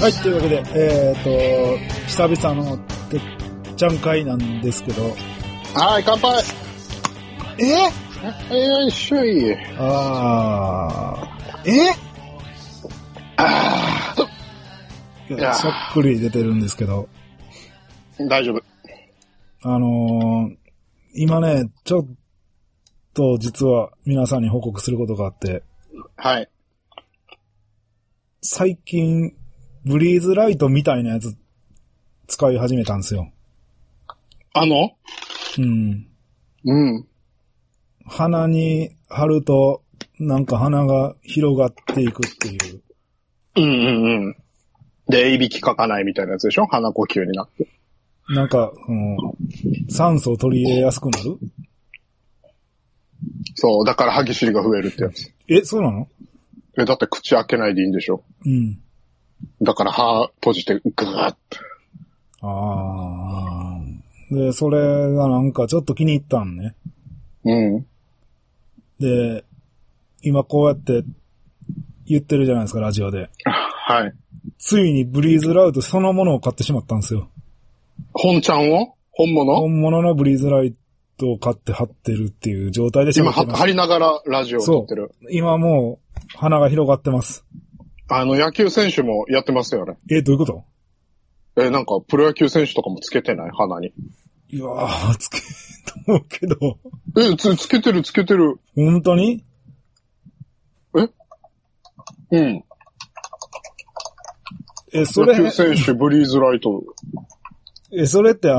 はい、というわけで、久々のてっちゃん会なんですけど。 はい、乾杯。よいしょい。 えさっくり出てるんですけど。 大丈夫。 今ね、ちょっと実は皆さんに報告することがあって。 はい。 最近、ブリーズライトみたいなやつ使い始めたんですよ。うん。鼻に貼ると、なんか鼻が広がっていくっていう。 で、いびきかかないみたいなやつでしょ？鼻呼吸になって。 なんか、酸素を取り入れやすくなる？ そう、だから歯ぎしりが増えるってやつ。 そうなの？ だって口開けないでいいんでしょ？ うん。 だから歯閉じてグーッて。 で、それがなんかちょっと気に入ったんね。で、今こうやって言ってるじゃないですか、ラジオで。 はい。 ついにブリーズライトそのものを買ってしまったんですよ。 本ちゃんを？本物のブリーズライトを買って貼ってるっていう状態でしょ。 今貼りながらラジオを撮ってる。 そう。今もう鼻が広がってます。 野球選手もやってますよね。 どういうこと？ なんかプロ野球選手とかもつけてない？鼻に。 いやー、つけと思うけど。 つけてる。 本当に？ うん。 それ。 野球選手、ブリーズライト。 それって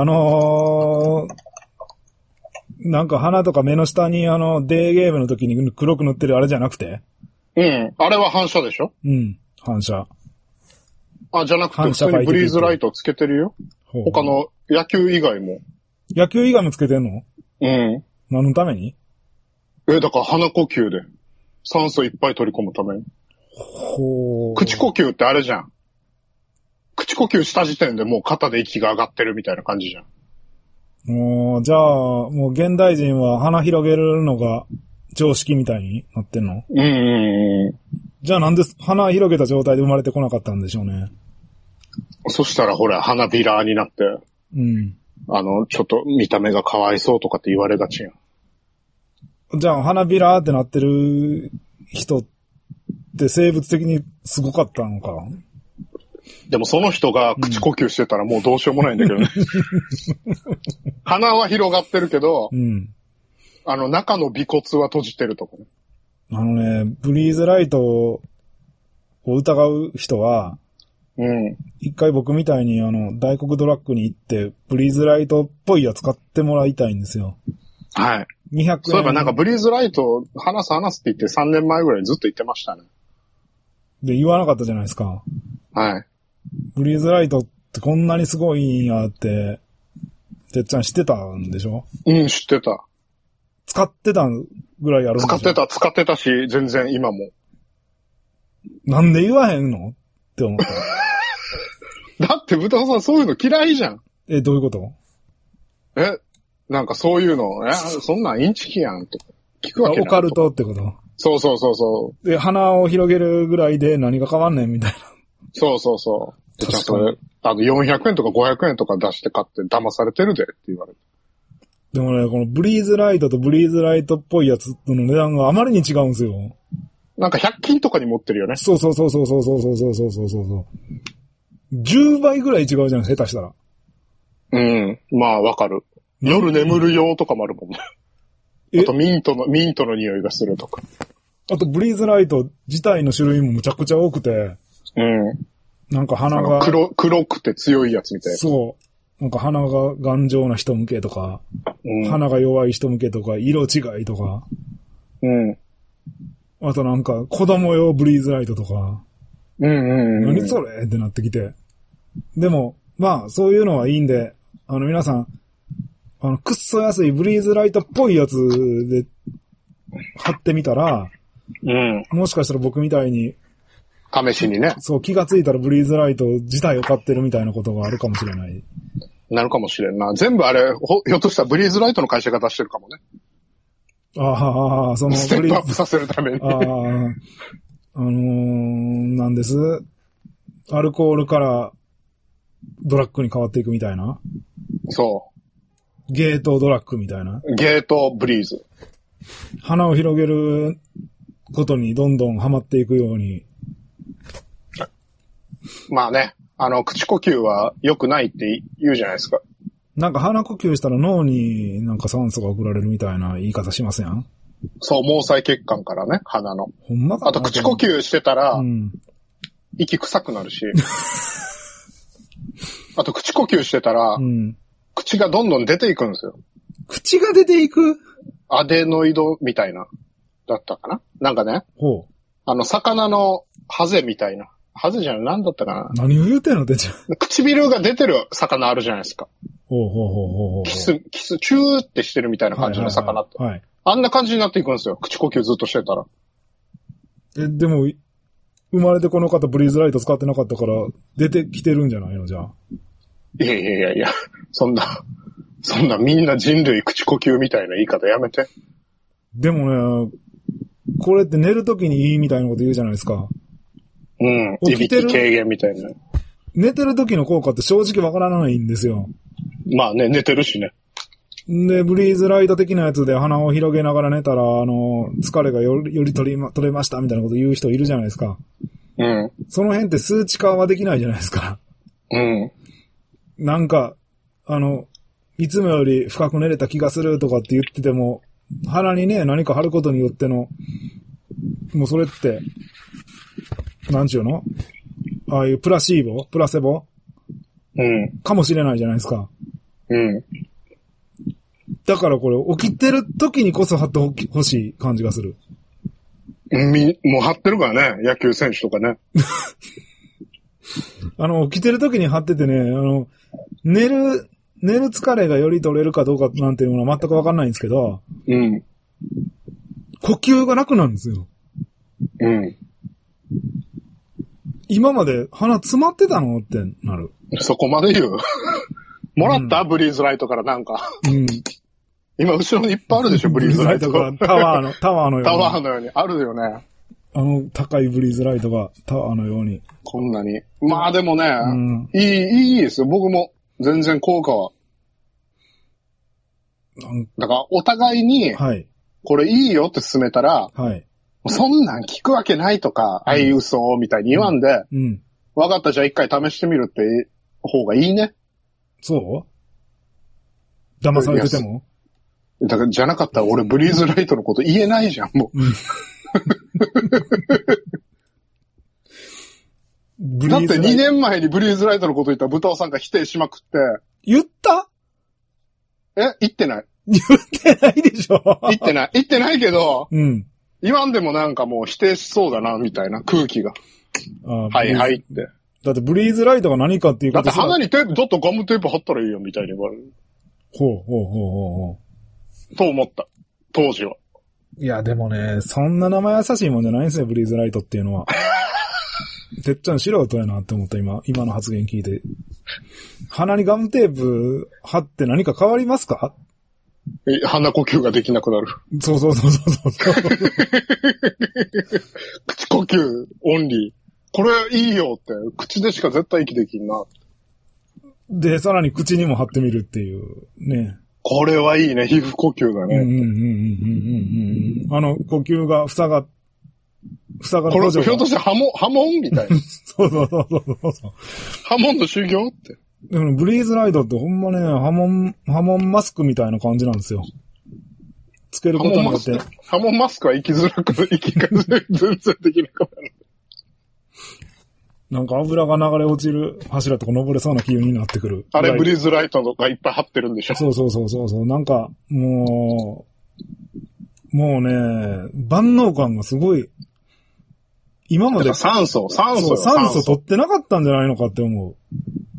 なんか鼻とか目の下にデーゲームの時に黒く塗ってるあれじゃなくて？ あれは反射でしょ？ 反射。 じゃなくて普通にブリーズライトつけてるよ。他の野球以外も。 野球以外もつけてんの？何のために？ だから鼻呼吸で。酸素いっぱい取り込むために。口呼吸ってあれじゃん。口呼吸した時点でもう肩で息が上がってるみたいな感じじゃん。 じゃあ、もう現代人は鼻広げるのが常識みたいになってんの？じゃあなんで鼻広げた状態で生まれてこなかったんでしょうね。 そしたらほら、鼻ビラーになって、ちょっと見た目がかわいそうとかって言われがちやん。 じゃあ鼻ビラーってなってる人って生物的にすごかったのか？ でもその人が口呼吸してたらもうどうしようもないんだけどね。鼻は広がってるけど、中の尾骨は閉じてるとかね。ブリーズライトを疑う人は、一回僕みたいに大黒ドラッグに行ってブリーズライトっぽいやつ買ってもらいたいんですよ。 はい。 200円。 そういえばなんかブリーズライト話すって言って3年前ぐらいずっと言ってましたね。で、 言わなかったじゃないですか。 はい。 ブリーズライトってこんなにすごいんやって、てっちゃん知ってたんでしょ？ 知ってた。 使ってたぐらいあるんでしょ？ 使ってたし、全然今も。 なんで言わへんのって思った。 だって豚尾さんそういうの嫌いじゃん。 どういうこと？ なんかそういうの、そんなんインチキやんと聞くわけない。 オカルトってこと？ そう。 で、鼻を広げるぐらいで何が変わんねんみたいな。 そう。で、ちゃんと400円とか500円とか出して買って騙されてるでって言われて。 でもね、このブリーズライトとブリーズライトっぽいやつの値段があまりに違うんですよ。 なんか100均とかに持ってるよね。 そう。10倍ぐらい違うじゃん、下手したら。 まあわかる。夜眠る用とかもあるもんね。あとミントの匂いがするとか。 あとブリーズライト自体の種類もむちゃくちゃ多くて。なんか鼻が。 黒くて強いやつみたいな。 そう。なんか鼻が頑丈な人向けとか、鼻が弱い人向けとか、色違いとか。あとなんか子供用ブリーズライトとか。何それってなってきて。でも、まあ、そういうのはいいんで、皆さん、くっそ安いブリーズライトっぽいやつで貼ってみたら、もしかしたら僕みたいに、 試しにね。 そう、気がついたらブリーズライト自体を買ってるみたいなことがあるかもしれない。 なるかもしれんな。全部あれ、ひょっとしたらブリーズライトの会社が出してるかもね。ステップアップさせるために。 なんです。 アルコールからドラッグに変わっていくみたいな。 そう。 ゲートドラッグみたいな。 ゲートブリーズ。 花を広げることにどんどんハマっていくように。 まあね、口呼吸は良くないって言うじゃないですか。 なんか鼻呼吸したら脳になんか酸素が送られるみたいな言い方しますやん。 そう、毛細血管からね、鼻の。 ほんまかな。 あと口呼吸してたら、 うん、 息臭くなるし。あと口呼吸してたら、うん、口がどんどん出ていくんですよ。 口が出ていく？ アデノイドみたいな、だったかな？なんかね。 ほう。 魚のハゼみたいな。ハゼじゃない、なんだったかな。 何を言うてんのってちゃう。 唇が出てる魚あるじゃないですか。 ほうほうほうほう。 キス、チューってしてるみたいな感じの魚って。はいはいはい、あんな感じになっていくんですよ。口呼吸ずっとしてたら。 でも、生まれてこの方ブリーズライト使ってなかったから、出てきてるんじゃないのじゃあ。 いや、そんなみんな人類口呼吸みたいな言い方やめて。 でもね、これって寝るときにいいみたいなこと言うじゃないですか。 うん。いびき軽減みたいな。 寝てる時の効果って正直わからないんですよ。 まあね、寝てるしね。 で、ブリーズライト的なやつで鼻を広げながら寝たら、疲れがより取れましたみたいなこと言う人いるじゃないですか。 うん。 その辺って数値化はできないじゃないですか。 うん。 なんか、いつもより深く寝れた気がするとかって言ってても、鼻にね、何か貼ることによっての、もうそれって、なんちゅうの？ああいうプラセボうん。 かもしれないじゃないですか。 うん。 だからこれ、起きてる時にこそ貼ってほしい感じがする。 もう貼ってるからね、野球選手とかね。 起きてる時に貼っててね、寝る疲れがより取れるかどうかなんていうのは全くわかんないんですけど、 うん。 呼吸が楽なんですよ。 うん。 今まで鼻詰まってたのってなる。 そこまで言う。もらった、ブリーズライトからなんか。 うん。 今後ろにいっぱいあるでしょ、ブリーズライトが。 タワーのように。 タワーのように。あるよね。 高いブリーズライトがタワーのように。 こんなに。まあでもね、うん、いいですよ。僕も全然効果は。だからお互いに、はい、これいいよって勧めたら、はい、そんなん聞くわけないとか、あい嘘みたいに言わんで、うん、わかった、じゃあ一回試してみるって方がいいね。 そう騙されててもだからじゃなかったら俺ブリーズライトのこと言えないじゃん、もう。うんだって2年前にブリーズライトのこと言ったら豚尾さんが否定しまくって。 言った？ 言ってない。 言ってないでしょ言ってないけど、うん。言わんでもなんかもう否定しそうだな、みたいな空気が。はいって。 だってブリーズライトが何かっていうことだって鼻にテープ、だってガムテープ貼ったらいいよ、みたいに言われる。 ほう。 と思った。当時は。 いや、でもね、そんな生優しいもんじゃないんですよ、ブリーズライトっていうのは。てっちゃん素人やなって思った、今の発言聞いて。鼻にガムテープ貼って何か変わりますか？ 鼻呼吸ができなくなる。 そう。 口呼吸オンリー。これいいよって、口でしか絶対息できんな。 で、さらに口にも貼ってみるっていう、ね。 これはいいね、皮膚呼吸だね。 呼吸が塞がるこれ、ひょっとして波紋みたいな。 そう。 波紋の修行って。 でもブリーズライトってほんまね、波紋マスクみたいな感じなんですよ。つけることによって。 波紋マスクは生きづらく、生きが全然できなくなる。 なんか油が流れ落ちる柱とか登れそうな気になってくる。 あれブリーズライトがいっぱい貼ってるんでしょ？ そう。なんか、もうね、万能感がすごい、今まで。 酸素取ってなかったんじゃないのかって思う。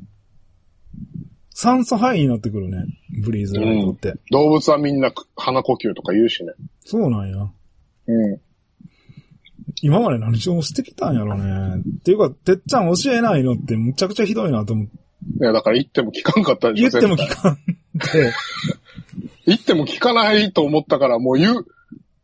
酸素範囲になってくるね、ブリーズライトって。 動物はみんな鼻呼吸とか言うしね。 そうなんや。今まで何をしてきたんやろね。っていうか、てっちゃん教えないのってむちゃくちゃひどいなと思って。 いや、だから言っても聞かんかったでしょ。 言っても聞かんって。 言っても聞かないと思ったからもう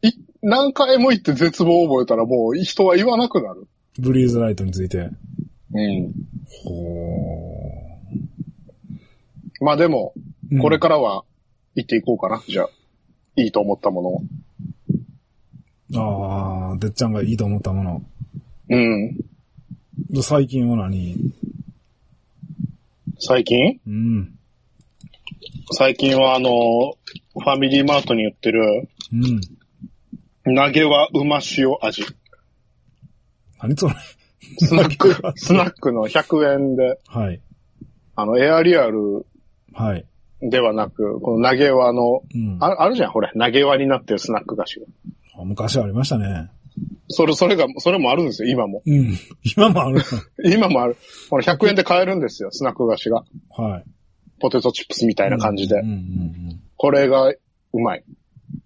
何回も言って絶望を覚えたらもう人は言わなくなる。 ブリーズライトについて。 うん。 ほー。まあでも、これからは行っていこうかな。じゃあ、いいと思ったものを。 ああ、てっちゃんがいいと思ったもの。 うん。 最近は何？ 最近？ うん。 最近はファミリーマートに売ってる、 うん。 投げはうま塩味。 何それ？ スナックの100円で、 はい。 エアリアルはい。 ではなく、この投げ輪の、 うん、 あるじゃん、ほれ、投げ輪になってるスナック菓子が。 昔ありましたね。 それもあるんですよ、今も。 うん。今もある。 今もある。これ100円で買えるんですよ、スナック菓子が。 はい。 ポテトチップスみたいな感じで。 うんうんうんうん、 これがうまい。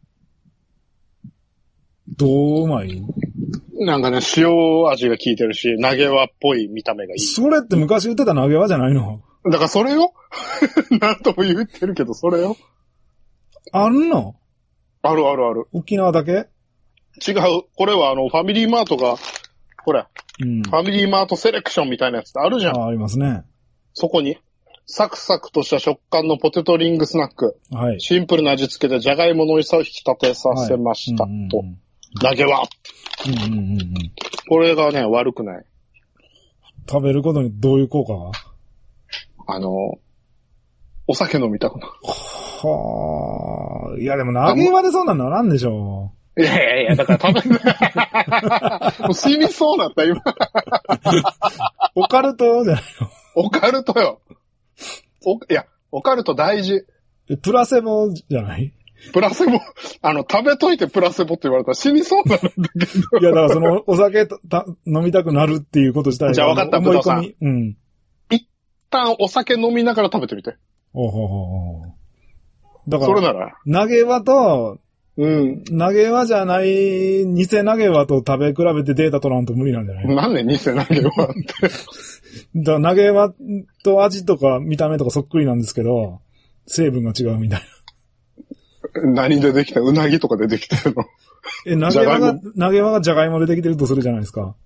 どううまい？ なんかね、塩味が効いてるし、投げ輪っぽい見た目がいい。 それって昔言ってた投げ輪じゃないの？ だからそれよなんとも言ってるけど、それよ。 あるの？ あるあるある。 沖縄だけ？ 違う。これはファミリーマートが、ほら、ファミリーマートセレクションみたいなやつってあるじゃん。 ありますね。 そこに、サクサクとした食感のポテトリングスナック。 はい。 シンプルな味付けでジャガイモの美味しさを引き立てさせました。と。投げは。これがね、悪くない。 食べることにどういう効果が？ お酒飲みたくなる。 はあ。いやでも投げ輪でそんなんならんでしょ。 いや、だから食べもう死にそうなった、今。 オカルトじゃないの？ オカルトよ。いや、オカルト大事。 プラセボじゃない？ プラセボ、食べといてプラセボって言われたら死にそうなんだけど。 いや、だからその、お酒飲みたくなるっていうこと自体が。 じゃあ分かった、ブドウさん。 うん。 一旦お酒飲みながら食べてみて。 おほほほ。だから、 それなら。 投げ輪と、 うん。 投げ輪じゃない、偽投げ輪と食べ比べてデータ取らんと無理なんじゃない？ なんで偽投げ輪って。 だから投げ輪と味とか見た目とかそっくりなんですけど、成分が違うみたいな。 何でできた？うなぎとかでできてるの？ 投げ輪がじゃがいもでできてるとするじゃないですか。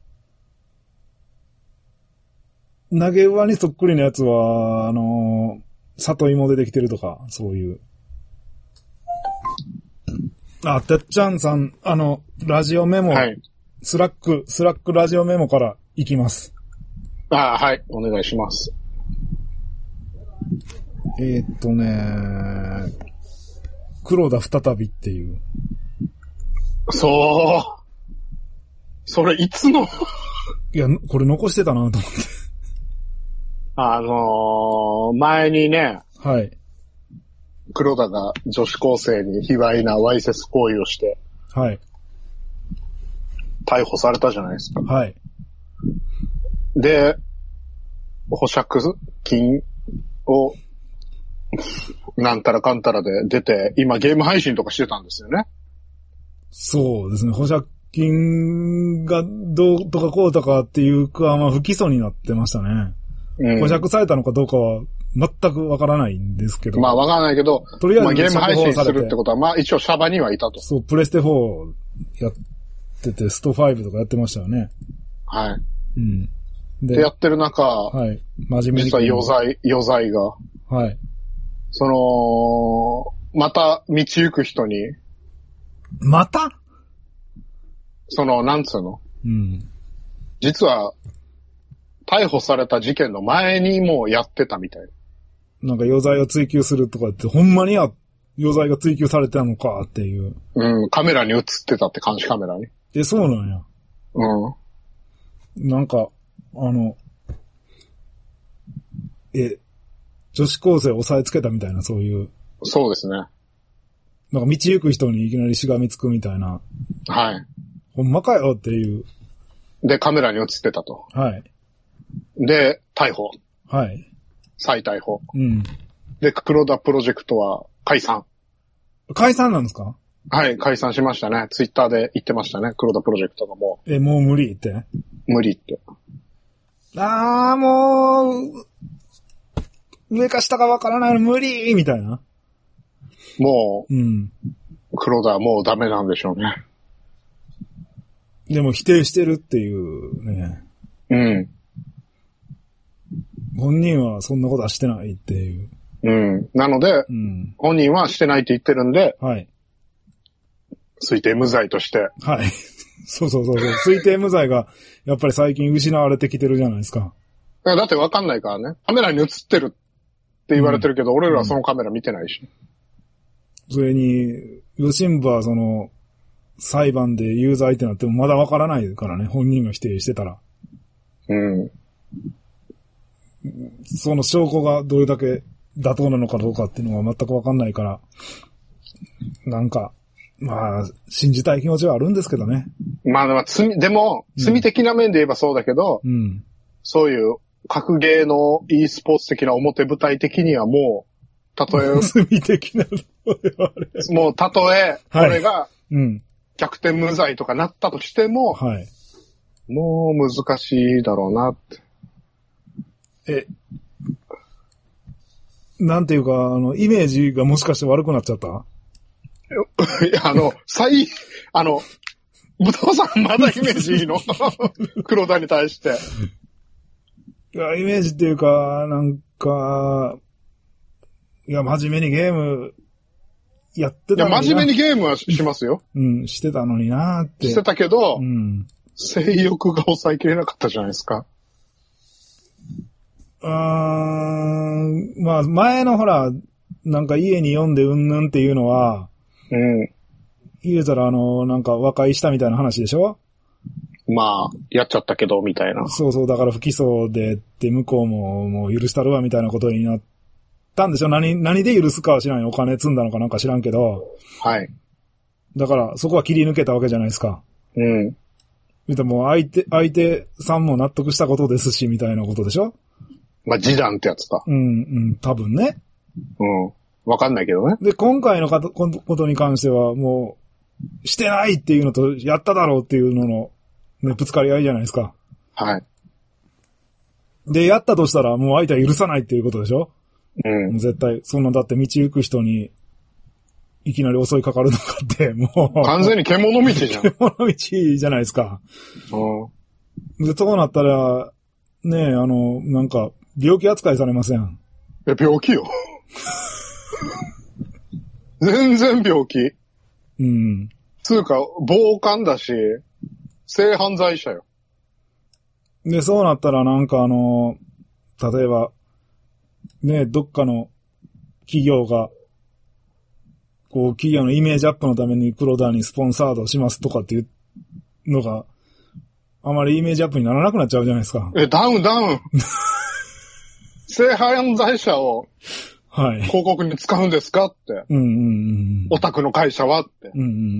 投げ輪にそっくりなやつは、里芋でできてるとか、そういう。てっちゃんさん、ラジオメモ、はい、スラックラジオメモから行きます。 はい、お願いします。 黒田再びっていう。 それいつのいや、これ残してたなと思って。 前にね、 はい。 黒田が女子高生に卑猥なわいせつ行為をして、 はい。 逮捕されたじゃないですか。 はい。 で、保釈金を、なんたらかんたらで出て、今ゲーム配信とかしてたんですよね。 そうですね。保釈金がどうとかこうとかっていうか、まあ不起訴になってましたね。うん、保釈されたのかどうかは全くわからないんですけど。 まあわからないけど、とりあえずゲーム配信するってことは、まあ一応シャバにはいたと。 そう、プレステ4やってて、スト5とかやってましたよね。 はい。 うん。 で、やってる中、 はい。真面目に。 実は余罪が。 はい。 また道行く人に。 また？ なんつうの？ うん。 実は、逮捕された事件の前にもやってたみたい。 なんか余罪を追及するとかって、ほんまに余罪が追及されてたのかっていう。 うん、カメラに映ってたって、監視カメラに。 そうなんや。 うん。 なんか、女子高生を押さえつけたみたいな、そういう。 そうですね。 なんか道行く人にいきなりしがみつくみたいな。 はい。 ほんまかよっていう。 で、カメラに映ってたと。 はい。 で、逮捕。 はい。 再逮捕。 うん。 で、黒田プロジェクトは解散。 解散なんですか？ はい、解散しましたね。ツイッターで言ってましたね。黒田プロジェクトがもう。もう無理って？ 無理って。 もう、上か下かわからないの無理みたいな。 もう、 うん。 黒田はもうダメなんでしょうね。 でも否定してるっていうね。 うん。 本人はそんなことはしてないっていう。 うん。なので、うん、本人はしてないって言ってるんで、 はい。 推定無罪として。 はい。そう。推定無罪が、やっぱり最近失われてきてるじゃないですか。 だってわかんないからね。カメラに映ってるって言われてるけど、俺らはそのカメラ見てないし。 それに、ヨシンバは裁判で有罪ってなってもまだわからないからね、本人が否定してたら。 うん。 その証拠がどれだけ妥当なのかどうかっていうのは全くわかんないから、なんか、まあ、信じたい気持ちはあるんですけどね。 まあ、でも、罪的な面で言えばそうだけど、そういう格ゲーの e スポーツ的な表舞台的にはもう、たとえ、 罪的なもうたとえ、これが、逆転無罪とかなったとしても、 はい、 もう難しいだろうなって。 なんていうか、イメージがもしかして悪くなっちゃった？ いや、武藤さんまだイメージいいの黒田に対して。 いや、イメージっていうか、なんか、いや、真面目にゲーム、やってたのにな。 いや、真面目にゲームはしますよ。 してたのになーって。 してたけど、性欲が抑えきれなかったじゃないですか。 まあ、前のほら、なんか家に読んでうんぬんっていうのは、言うたらなんか和解したみたいな話でしょ？ まあ、やっちゃったけど、みたいな。 そう、だから不起訴でって向こうもう許したるわみたいなことになったんでしょ？何で許すかは知らんよ。お金積んだのかなんか知らんけど。 はい。 だからそこは切り抜けたわけじゃないですか。言うたらもう相手さんも納得したことですし、みたいなことでしょ？ まあ、示談ってやつか。 多分ね。 わかんないけどね。 で、今回のことに関してはもう、してないっていうのと、やっただろうっていうのの、ね、ぶつかり合いじゃないですか。 はい。 で、やったとしたらもう相手は許さないっていうことでしょ？もう絶対、そんなだって道行く人に、いきなり襲いかかるのかって、もう。 完全に獣道じゃん。 獣道じゃないですか。で、そうなったら、ねなんか、病気扱いされません。 病気よ。全然病気。つうか、暴漢だし、性犯罪者よ。 で、そうなったらなんか例えば、ね、どっかの企業が、こう、企業のイメージアップのために黒田にスポンサードしますとかっていうのが、あまりイメージアップにならなくなっちゃうじゃないですか。 ダウン性犯罪者を、広告に使うんですかって。オタクの会社はって。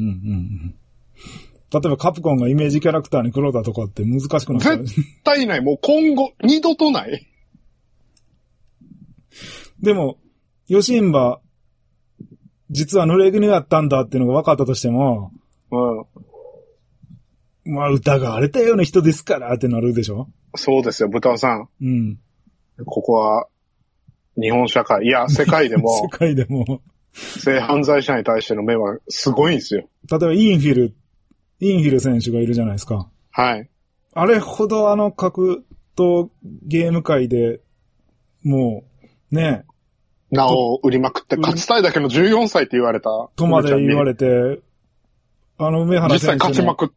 例えばカプコンがイメージキャラクターに黒田とかって難しくなっちゃう。 絶対ない。もう今後、二度とない。 でも、ヨシンバ、実は濡れ衣だったんだっていうのが分かったとしても、まあ疑われたような人ですからってなるでしょ？ そうですよ、豚尾さん。ここは、日本社会、いや、世界でも、 世界でも、 性犯罪者に対しての目はすごいんですよ。 例えばインフィル選手がいるじゃないですか。 はい。 あれほど格闘ゲーム界で、もう、ね。 名を売りまくって、勝ちたいだけの14歳って言われた。 とまで言われて、梅原選手。実際勝ちまくった。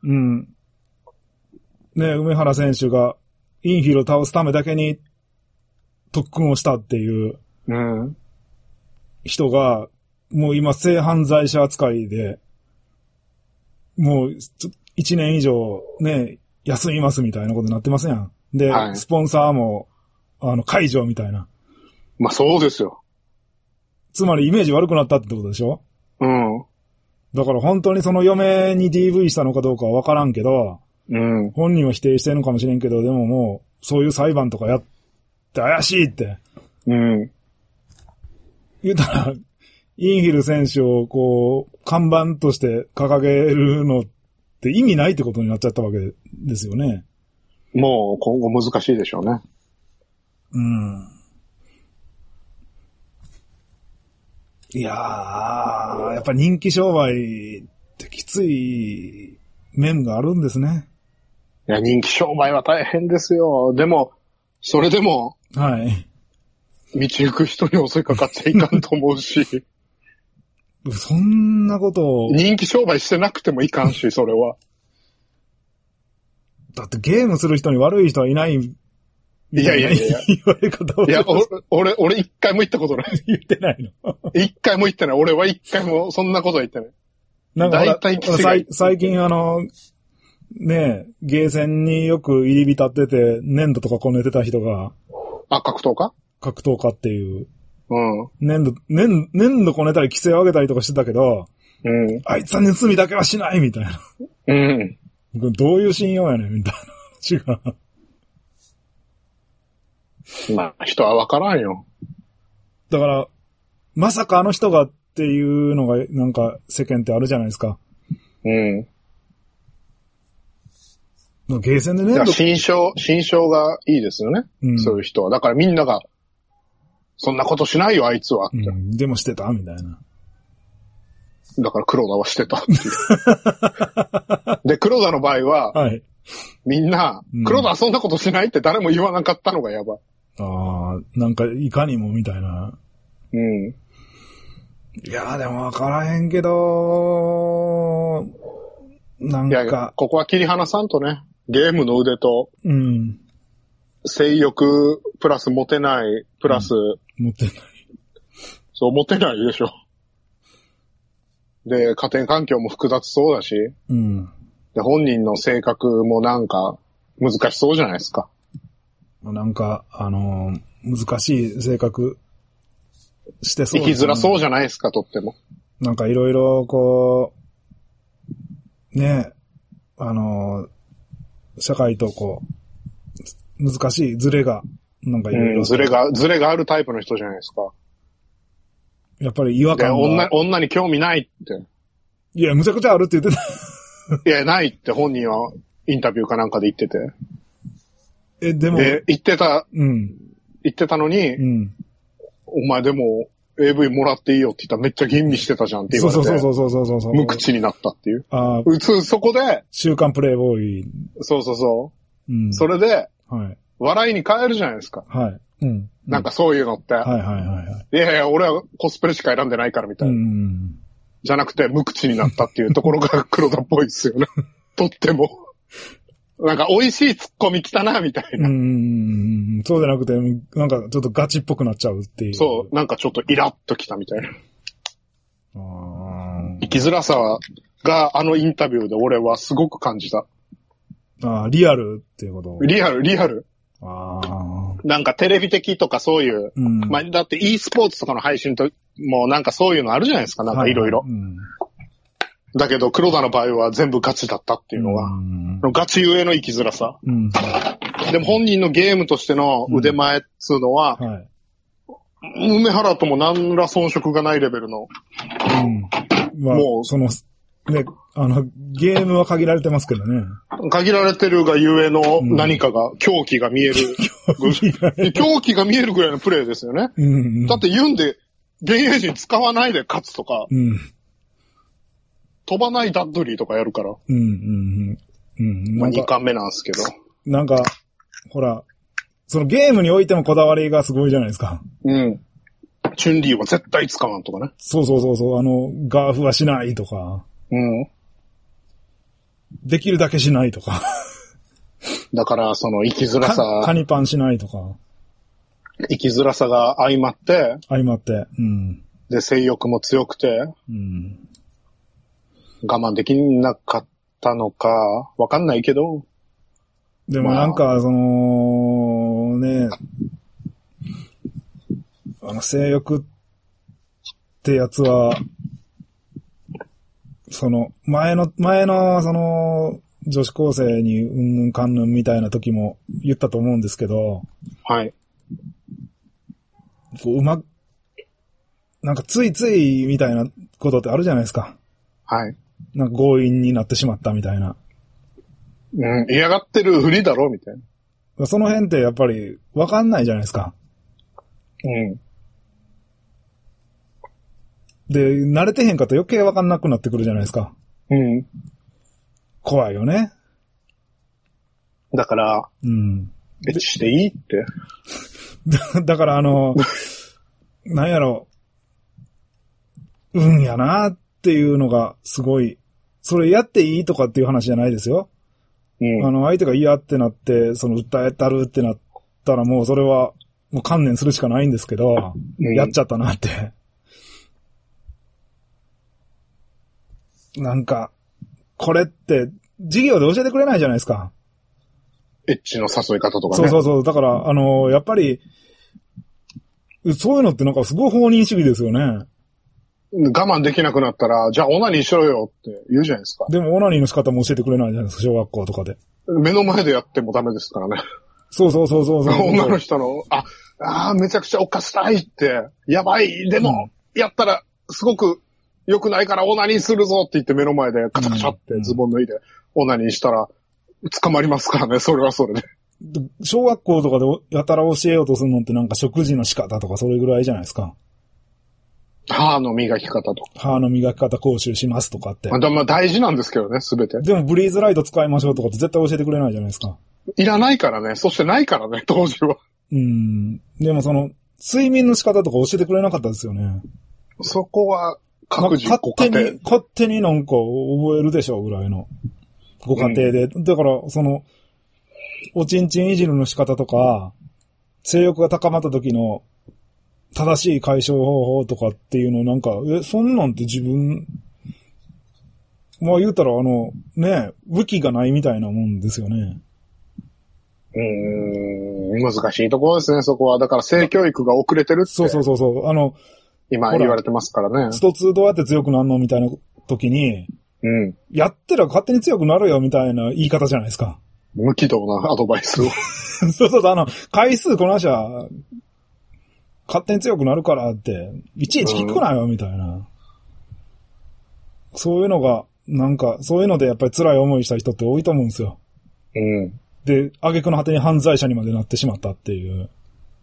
ね、梅原選手が、インフィルを倒すためだけに、特訓をしたっていう、人が、もう今性犯罪者扱いで、もう1年以上ね、休みますみたいなことになってますやん。で、スポンサーも、解除みたいな。 まあそうですよ。 つまりイメージ悪くなったってことでしょ？だから本当にその嫁に DV したのかどうかはわからんけど、本人は否定してるのかもしれんけど、でももう、そういう裁判とかやって怪しいって。言うたら、インフィル選手をこう、看板として掲げるのって意味ないってことになっちゃったわけですよね。 もう今後難しいでしょうね。 いやー、やっぱ人気商売ってきつい面があるんですね。 いや、人気商売は大変ですよ。でも、それでも、 はい。 道行く人に襲いかかっちゃいかんと思うし。 そんなことを。 人気商売してなくてもいかんし、それは。 だってゲームする人に悪い人はいない。いやいやいや。 言われ方を。 いや、俺一回も言ったことない。 言ってないの。 一回も言ってない。俺は一回もそんなことは言ってない。 なんか最近ねえ、ゲーセンによく入り浸ってて、粘土とかこねてた人が。 あ、格闘家っていう。 うん。 粘土こねたり規制を上げたりとかしてたけど、 うん。 あいつは盗みだけはしないみたいな。 うん。 どういう信用やねんみたいな話が。 まあ、人はわからんよ。 だから、まさかあの人がっていうのがなんか世間ってあるじゃないですか。 うん。 ゲーセンでね。 心象がいいですよね。うん、そういう人は。だからみんなが、そんなことしないよ、あいつはって。 うん、でもしてたみたいな。 だから黒田はしてたっていう。で、黒田の場合は、はい、みんな、黒田はそんなことしないって誰も言わなかったのがやばい。 ああ、なんかいかにもみたいな。 うん。 いや、でもわからへんけど、なんか。いや、 ここは切り離さんとね、ゲームの腕と、 うん。 性欲、プラスモテない、プラス、 モテない。 そう、モテないでしょ。で、家庭環境も複雑そうだし、 うん。 で、本人の性格もなんか、難しそうじゃないですか。 なんか、難しい性格してそうですね。生きづらそうじゃないですか、とっても。 なんかいろいろ、こう、ね、社会とこう、難しいズレが、なんかいろいろ。 ズレがあるタイプの人じゃないですか。 やっぱり違和感が。 女に興味ないって。 いや、むちゃくちゃあるって言ってた。いや、ないって本人はインタビューかなんかで言ってて。 でも。 言ってた。 うん。 言ってたのに、 うん。 お前でも AV もらっていいよって言ったらめっちゃ吟味してたじゃんって言われて。 そう。 無口になったっていう。 ああ。 そこで。 週刊プレイボーイ。 そう。 うん。 それで、 はい。 笑いに変えるじゃないですか。 はい。うん。 なんかそういうのって。 はい。 いや、俺はコスプレしか選んでないからみたいな。 うん。 じゃなくて無口になったっていうところが黒田っぽいですよね。とっても。なんか美味しいツッコミ来たな、みたいな。 そうじゃなくて、なんかちょっとガチっぽくなっちゃうっていう。 そう、なんかちょっとイラッと来たみたいな。生きづらさがあのインタビューで俺はすごく感じた。 リアルっていうこと。 リアル。なんかテレビ的とかそういう。まあ、だって e スポーツとかの配信と、もうなんかそういうのあるじゃないですか、なんかいろいろ。だけど黒田の場合は全部ガチだったっていうのは、ガチゆえの生きづらさ。でも本人のゲームとしての腕前っつうのは、梅原とも何ら遜色がないレベルの。 もう、ね、ゲームは限られてますけどね。 限られてるがゆえの何かが、狂気が見える。狂気が見えるぐらいのプレイですよね。だって言うんで、現役人使わないで勝つとか、飛ばないダッドリーとかやるから。まあ2巻目なんですけど。 なんか、ほら、そのゲームにおいてもこだわりがすごいじゃないですか。 チュンリーは絶対使わんとかね。 そう。ガーフはしないとか。できるだけしないとか。 だから、その生きづらさ。 カニパンしないとか。 生きづらさが相まって。で、性欲も強くて。我慢できなかったのか、わかんないけど。 でもなんか、性欲ってやつは、前の、女子高生にうんぬんかんぬんみたいな時も言ったと思うんですけど、 はい。 なんかついついみたいなことってあるじゃないですか。 はい。 なんか強引になってしまったみたいな。 嫌がってるふりだろみたいな。その辺ってやっぱりわかんないじゃないですか。で、慣れてへんかと余計わかんなくなってくるじゃないですか。怖いよね。 だから、エッチしていいって。 だからなんやろ、やなっていうのがすごい、それやっていいとかっていう話じゃないですよ。相手が嫌ってなって、訴えたるってなったらもうそれは、もう観念するしかないんですけど、やっちゃったなって。なんか、これって、授業で教えてくれないじゃないですか。 エッチの誘い方とかね。 そう。だから、やっぱり、そういうのってなんかすごい放任主義ですよね。 我慢できなくなったら、じゃあオナニーしろよって言うじゃないですか。 でもオナニーの仕方も教えてくれないじゃないですか、小学校とかで。 目の前でやってもダメですからね。 そう。 女の人の、めちゃくちゃ犯したいって、やばい、でも、やったら、すごく良くないからオナニーするぞって言って目の前でカチャカチャってズボン脱いでオナニーしたら、捕まりますからね、それはそれで。 小学校とかでやたら教えようとするのってなんか食事の仕方とかそれぐらいじゃないですか。 歯の磨き方とか。 歯の磨き方講習しますとかって。 まあ大事なんですけどね、すべて。 でもブリーズライト使いましょうとかって絶対教えてくれないじゃないですか。 いらないからね。そしてないからね、当時は。 でも睡眠の仕方とか教えてくれなかったですよね。 そこは、各自ご家庭。 勝手になんか覚えるでしょうぐらいの。ご家庭で。だから、おちんちんいじるの仕方とか、性欲が高まった時の正しい解消方法とかっていうのなんか、そんなんて自分、まあ言うたら武器がないみたいなもんですよね。 難しいところですね、そこは。だから性教育が遅れてるって。 そう。 今言われてますからね。 スト2どうやって強くなるのみたいな時に、やってら勝手に強くなるよみたいな言い方じゃないですか。 無軌道なアドバイスを。 そう、回数こなしゃ、勝手に強くなるからって、いちいち聞くなよみたいな。そういうのが、なんか、そういうのでやっぱり辛い思いした人って多いと思うんですよ。で、挙句の果てに犯罪者にまでなってしまったっていう。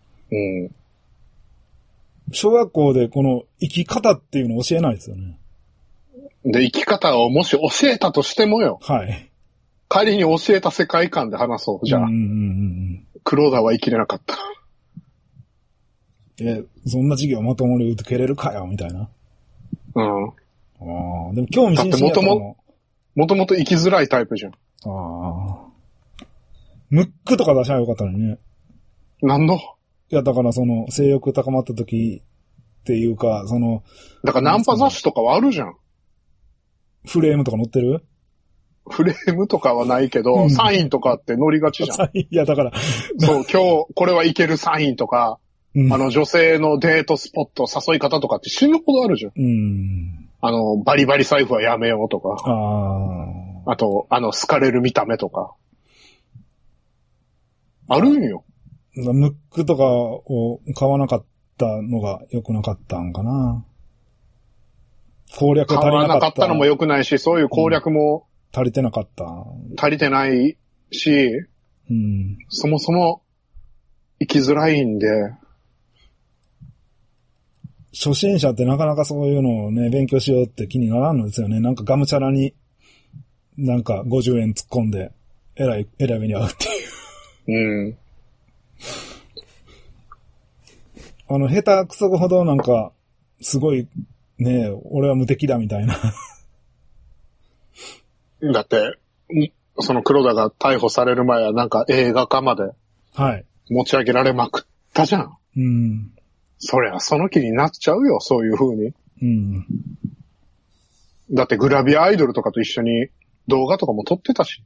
小学校でこの生き方っていうのを教えないですよね。 で、生き方をもし教えたとしてもよ。 はい。 仮に教えた世界観で話そう。じゃあ。黒田は生きれなかった。 そんな授業まともに受けれるかよ、みたいな。 でも興味津々やったもともと生きづらいタイプじゃん。 ムックとか出しゃよかったのにね。 何の？ いや、だから性欲高まった時っていうか、 だからナンパ雑誌とかはあるじゃん。 フレームとか載ってる？ フレームとかはないけど、サインとかって載りがちじゃん。 いや、だから。 そう、今日、これはいけるサインとか、女性のデートスポット、誘い方とかって死ぬほどあるじゃん。バリバリ財布はやめようとか。あと、好かれる見た目とか。あるんよ。 ムックとかを買わなかったのが良くなかったんかな。攻略が足りなかった。 買わなかったのも良くないし、そういう攻略も、 足りてなかった。 足りてないし、そもそも生きづらいんで。 初心者ってなかなかそういうのをね、勉強しようって気にならんのですよね。なんかがむしゃらに、なんか50円突っ込んで、えらい目に遭うっていう。下手くそほどなんか、すごい、ね、俺は無敵だみたいな。 だって、その黒田が逮捕される前はなんか映画化まで、持ち上げられまくったじゃん。そりゃその気になっちゃうよ、そういう風に。だってグラビアアイドルとかと一緒に動画とかも撮ってたし。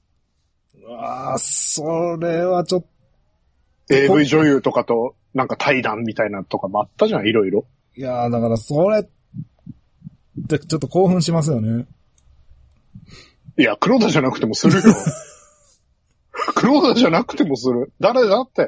それはちょっと。 AV 女優とかとなんか対談みたいなとかもあったじゃん、いろいろ。 いやー、だからそれってちょっと興奮しますよね。 いや、黒田じゃなくてもするよ。黒田じゃなくてもする。誰だって。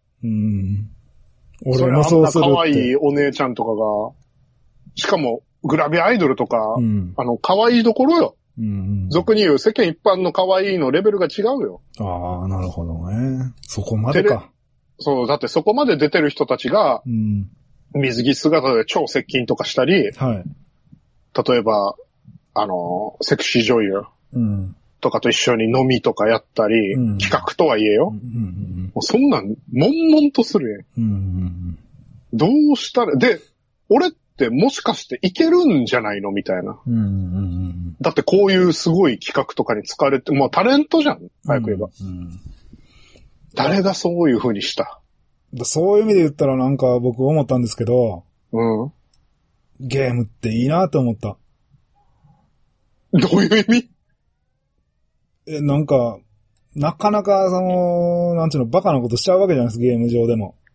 俺もそうするって。可愛いお姉ちゃんとかが、しかもグラビアアイドルとか、可愛いどころよ。俗に言う世間一般の可愛いのレベルが違うよ。 なるほどね。そこまでか。 そう、だってそこまで出てる人たちが、水着姿で超接近とかしたり、例えば、セクシー女優とかと一緒に飲みとかやったり、企画とはいえよ。 そんなん、悶々とするやん。どうしたら、で、俺ってもしかしていけるんじゃないのみたいな。だってこういうすごい企画とかに使われて、もうタレントじゃん。早く言えば。誰がそういう風にした？ そういう意味で言ったらなんか僕思ったんですけど、ゲームっていいなって思った。 どういう意味？なんか、なかなかなんちゅうの、バカなことしちゃうわけじゃないですか、ゲーム上でも。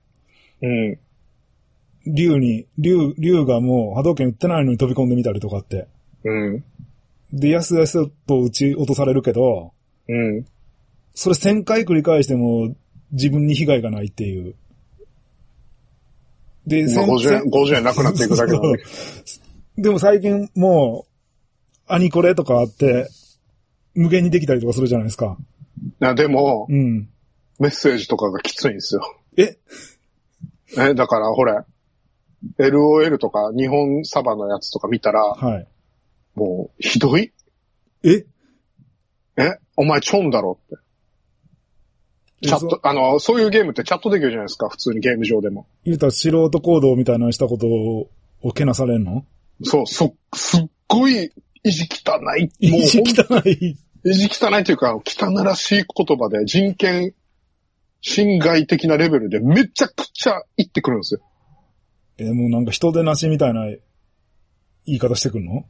竜がもう波動拳打ってないのに飛び込んでみたりとかって。で、やすやすと撃ち落とされるけど、それ1000回繰り返しても自分に被害がないっていう。で、 50円なくなっていくだけなんで。 でも最近もう、アニコレとかあって、無限にできたりとかするじゃないですか。 でも、メッセージとかがきついんですよ。だからほれ、LOL とか日本サバのやつとか見たら、もう、ひどい。お前チョンだろって。チャット、そういうゲームってチャットできるじゃないですか、普通にゲーム上でも。 言うたら素人行動みたいなのしたことをけなされんの？ そう、すっごい意地汚い。 意地汚い。 意地汚いというか、汚らしい言葉で人権侵害的なレベルでめちゃくちゃ言ってくるんですよ。 もうなんか人でなしみたいな言い方してくるの？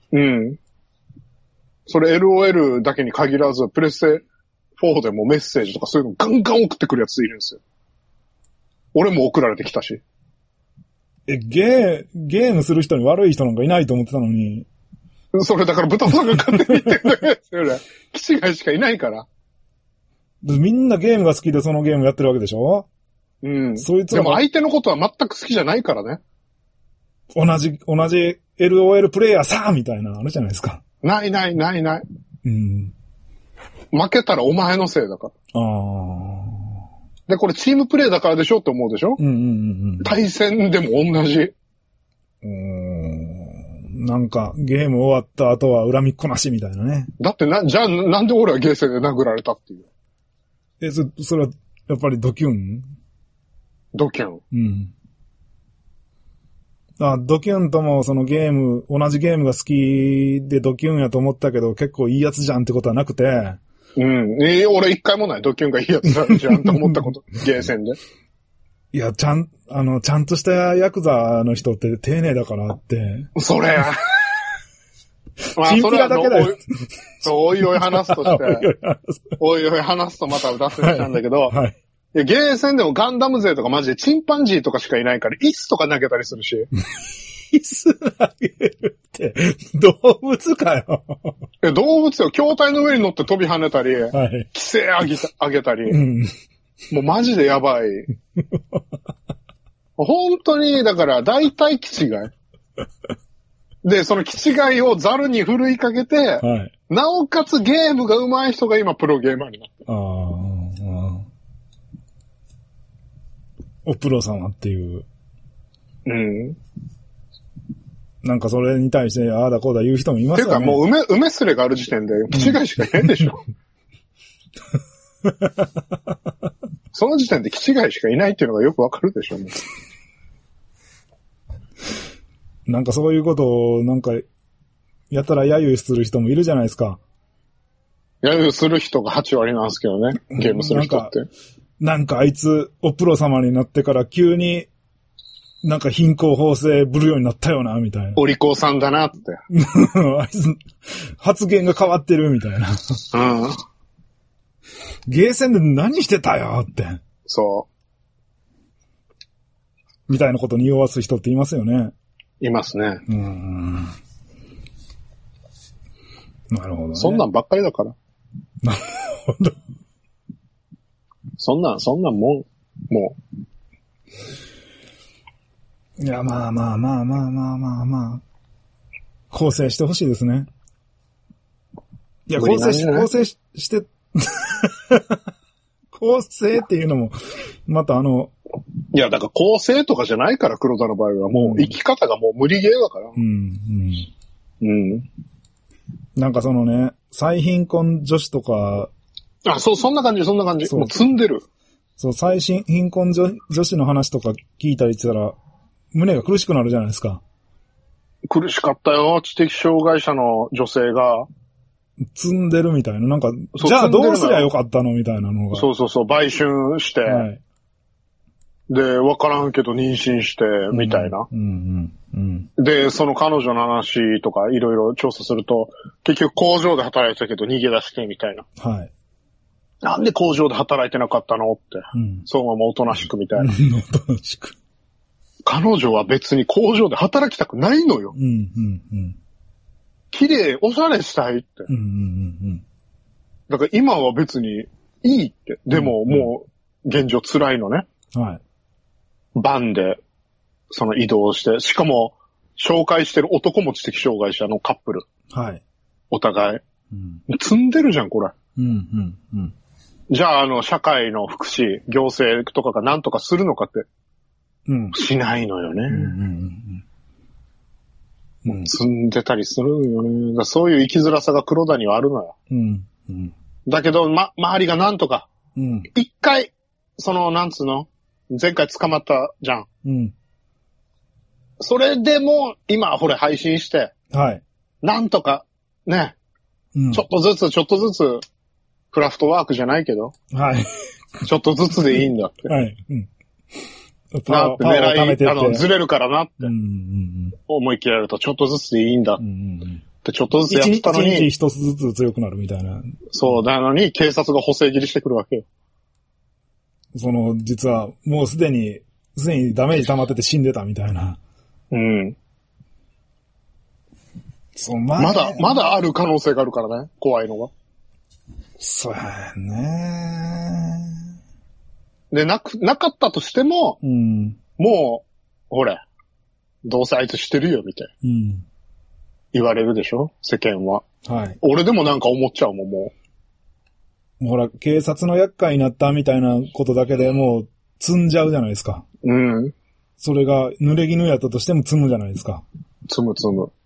それ LOL だけに限らず、プレステ4でもメッセージとかそういうのガンガン送ってくるやついるんですよ。俺も送られてきたし。 ゲームする人に悪い人なんかいないと思ってたのに。 それだから豚さんが勝手に言ってるだけですよね。気違いしかいないから。 みんなゲームが好きでそのゲームやってるわけでしょ？そいつでも相手のことは全く好きじゃないからね。 同じ LOL プレイヤーさみたいなあるじゃないですか。 ない。負けたらお前のせいだから。で、これチームプレイだからでしょって思うでしょ？対戦でも同じ。 なんか、ゲーム終わった後は恨みっこなしみたいなね。 だってじゃあなんで俺はゲーセンで殴られたっていう。 それは、やっぱりドキュン？ ドキュン。 ドキュンともその同じゲームが好きでドキュンやと思ったけど結構いいやつじゃんってことはなくて。 俺一回もない。ドキュンがいいやつじゃんと思ったこと。ゲーセンで。 いや、ちゃんとしたヤクザの人って丁寧だからって。 それや。 まあ、チンピラだけだよ。 おいおい話すとして。おいおい話すとまた脱線したんだけど。ゲーセンでもガンダム勢とかマジでチンパンジーとかしかいないから、イスとか投げたりするし。 イス投げるって、動物かよ。 動物よ。筐体の上に乗って飛び跳ねたり、規制上げたり。もうマジでやばい。本当に、だから大体気違い。で、その気違いをザルに振るいかけて、なおかつゲームが上手い人が今プロゲーマーになってる。 おプロ様っていう。なんかそれに対して、ああだこうだ言う人もいますよね。 ていうかもう梅すれがある時点で、気違いしかいないでしょ。その時点で気違いしかいないっていうのがよくわかるでしょ、ね。 なんかそういうことを、なんか、やたら揶揄する人もいるじゃないですか。 揶揄する人が8割なんですけどね、ゲームする人って。 なんかあいつ、おプロ様になってから急に、なんか貧困法制ぶるようになったよな、みたいな。 お利口さんだなって。 あいつ、発言が変わってる、みたいな。ゲーセンで何してたよって。 そう。 みたいなことに匂わす人っていますよね。 いますね。 なるほどね。 そんなんばっかりだから。 なるほど。 そんなんもう。 いや、まあ。構成してほしいですね。いや、構成して、構成っていうのも、またいや、だから構成とかじゃないから、黒田の場合は。もう、生き方がもう無理ゲーだから。 なんかそのね、最貧困女子とか。 そんな感じ。もう積んでる。 そう、最新貧困女子の話とか聞いたりしたら、胸が苦しくなるじゃないですか。 苦しかったよ。知的障害者の女性が。 積んでるみたいな。なんか、じゃあどうすりゃよかったのみたいなのが。 そうそうそう、売春して。はい、で、わからんけど妊娠して、みたいな。で、その彼女の話とかいろいろ調査すると、結局工場で働いてたけど逃げ出してみたいな。はい。なんで工場で働いてなかったのって。そのままおとなしくみたいな。おとなしく。彼女は別に工場で働きたくないのよ。綺麗、おしゃれしたいって。だから今は別にいいって。でももう現状辛いのね。はい。バンで、その移動して、しかも紹介してる男も知的障害者のカップル。はい。お互い。積んでるじゃん、これ。じゃあ、社会の福祉、行政とかが何とかするのかって。しないのよね。積んでたりするよね。だそういう生きづらさが黒田にはあるのよ。だけど、周りがなんとか、一回、なんつうの前回捕まったじゃん。それでも、今、ほれ、配信して、はい。なんとか、ね、ちょっとずつ、クラフトワークじゃないけど、はい。ちょっとずつでいいんだって。はい。なって狙い、ずれるからなって、思い切られると、ちょっとずつでいいんだって、ちょっとずつやってたのに、 一日一つずつ強くなるみたいな。 そう、なのに、警察が補正切りしてくるわけよ。 実は、もうすでにダメージ溜まってて死んでたみたいな。 まだある可能性があるからね、怖いのが。 そうやね。 で、なかったとしても、もう、ほれ、どうせあいつしてるよ、みたいな。言われるでしょ世間は。はい。俺でもなんか思っちゃうもん、もう。ほら、警察の厄介になったみたいなことだけでもう、積んじゃうじゃないですか。それが、濡れ衣やったとしても積むじゃないですか。 積む。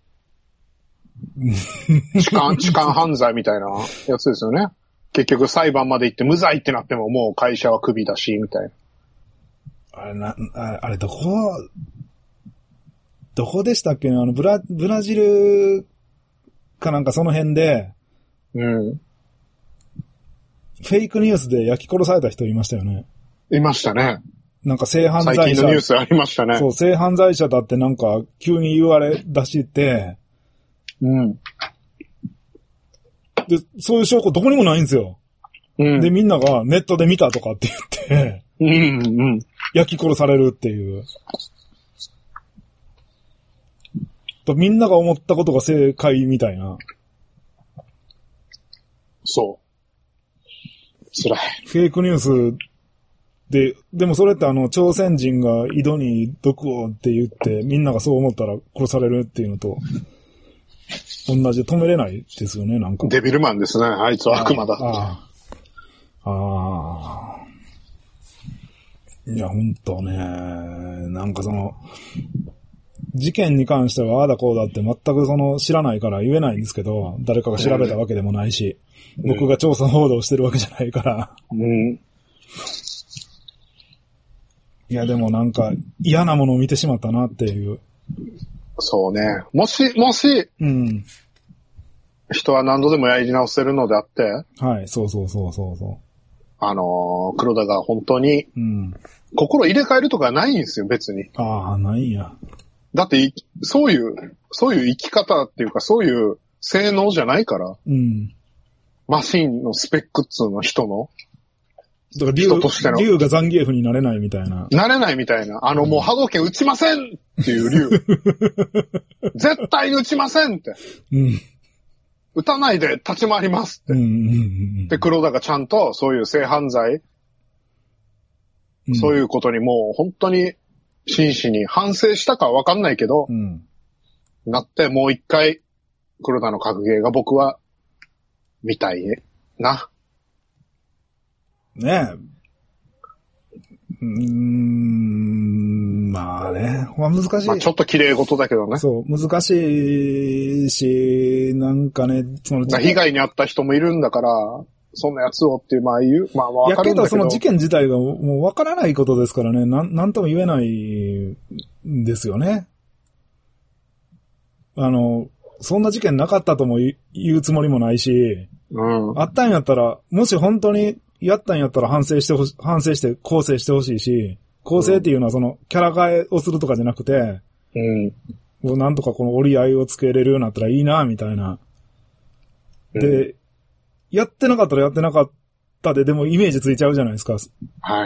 痴漢犯罪みたいなやつですよね。結局裁判まで行って無罪ってなってももう会社はクビだし、みたいな。あれどこでしたっけねブラジルかなんかその辺で、フェイクニュースで焼き殺された人いましたよね。 いましたね。 なんか性犯罪者。 最近のニュースありましたね。 そう、性犯罪者だってなんか急に言われ出して、で、そういう証拠どこにもないんですよ。で、みんながネットで見たとかって言って、焼き殺されるっていう。みんなが思ったことが正解みたいな。 そう。辛い。 フェイクニュースでもそれって朝鮮人が井戸に毒をって言って、みんながそう思ったら殺されるっていうのと、同じで止めれないですよね、なんか。 デビルマンですね。あいつは悪魔だって。 いや、ほんとね、なんか事件に関してはああだこうだって全く知らないから言えないんですけど、誰かが調べたわけでもないし、僕が調査報道してるわけじゃないから。いや、でもなんか嫌なものを見てしまったなっていう。 そうね。もし、人は何度でもやり直せるのであって。 はい、そう。 黒田が本当に、心入れ替えるとかないんですよ、別に。 ないんや。 だって、そういう生き方っていうか、そういう性能じゃないから。マシンのスペックっつうの、人の。 だから竜がザンギエフになれないみたいな。 なれないみたいな。もう波動拳打ちませんっていう竜。絶対に打ちませんって。打たないで立ち回りますって。で、黒田がちゃんとそういう性犯罪、そういうことにもう本当に真摯に反省したかはわかんないけど、なってもう一回黒田の格ゲーが僕は見たいな。 ねえ。まあね。難しい。 ちょっと綺麗事だけどね。 そう、難しいし、なんかね、 被害に遭った人もいるんだから。 そんなやつをっていう、まあ言う、まあわかるんだけど。 やけどその事件自体がもうわからないことですからね、なんとも言えないんですよね。そんな事件なかったとも言うつもりもないし、あったんやったら、もし本当にやったんやったら反省して構成してほしいし、構成っていうのはそのキャラ替えをするとかじゃなくて、もうなんとかこの折り合いをつけれるようになったらいいな、みたいな。で、やってなかったらやってなかったで、でもイメージついちゃうじゃないですか。 はい。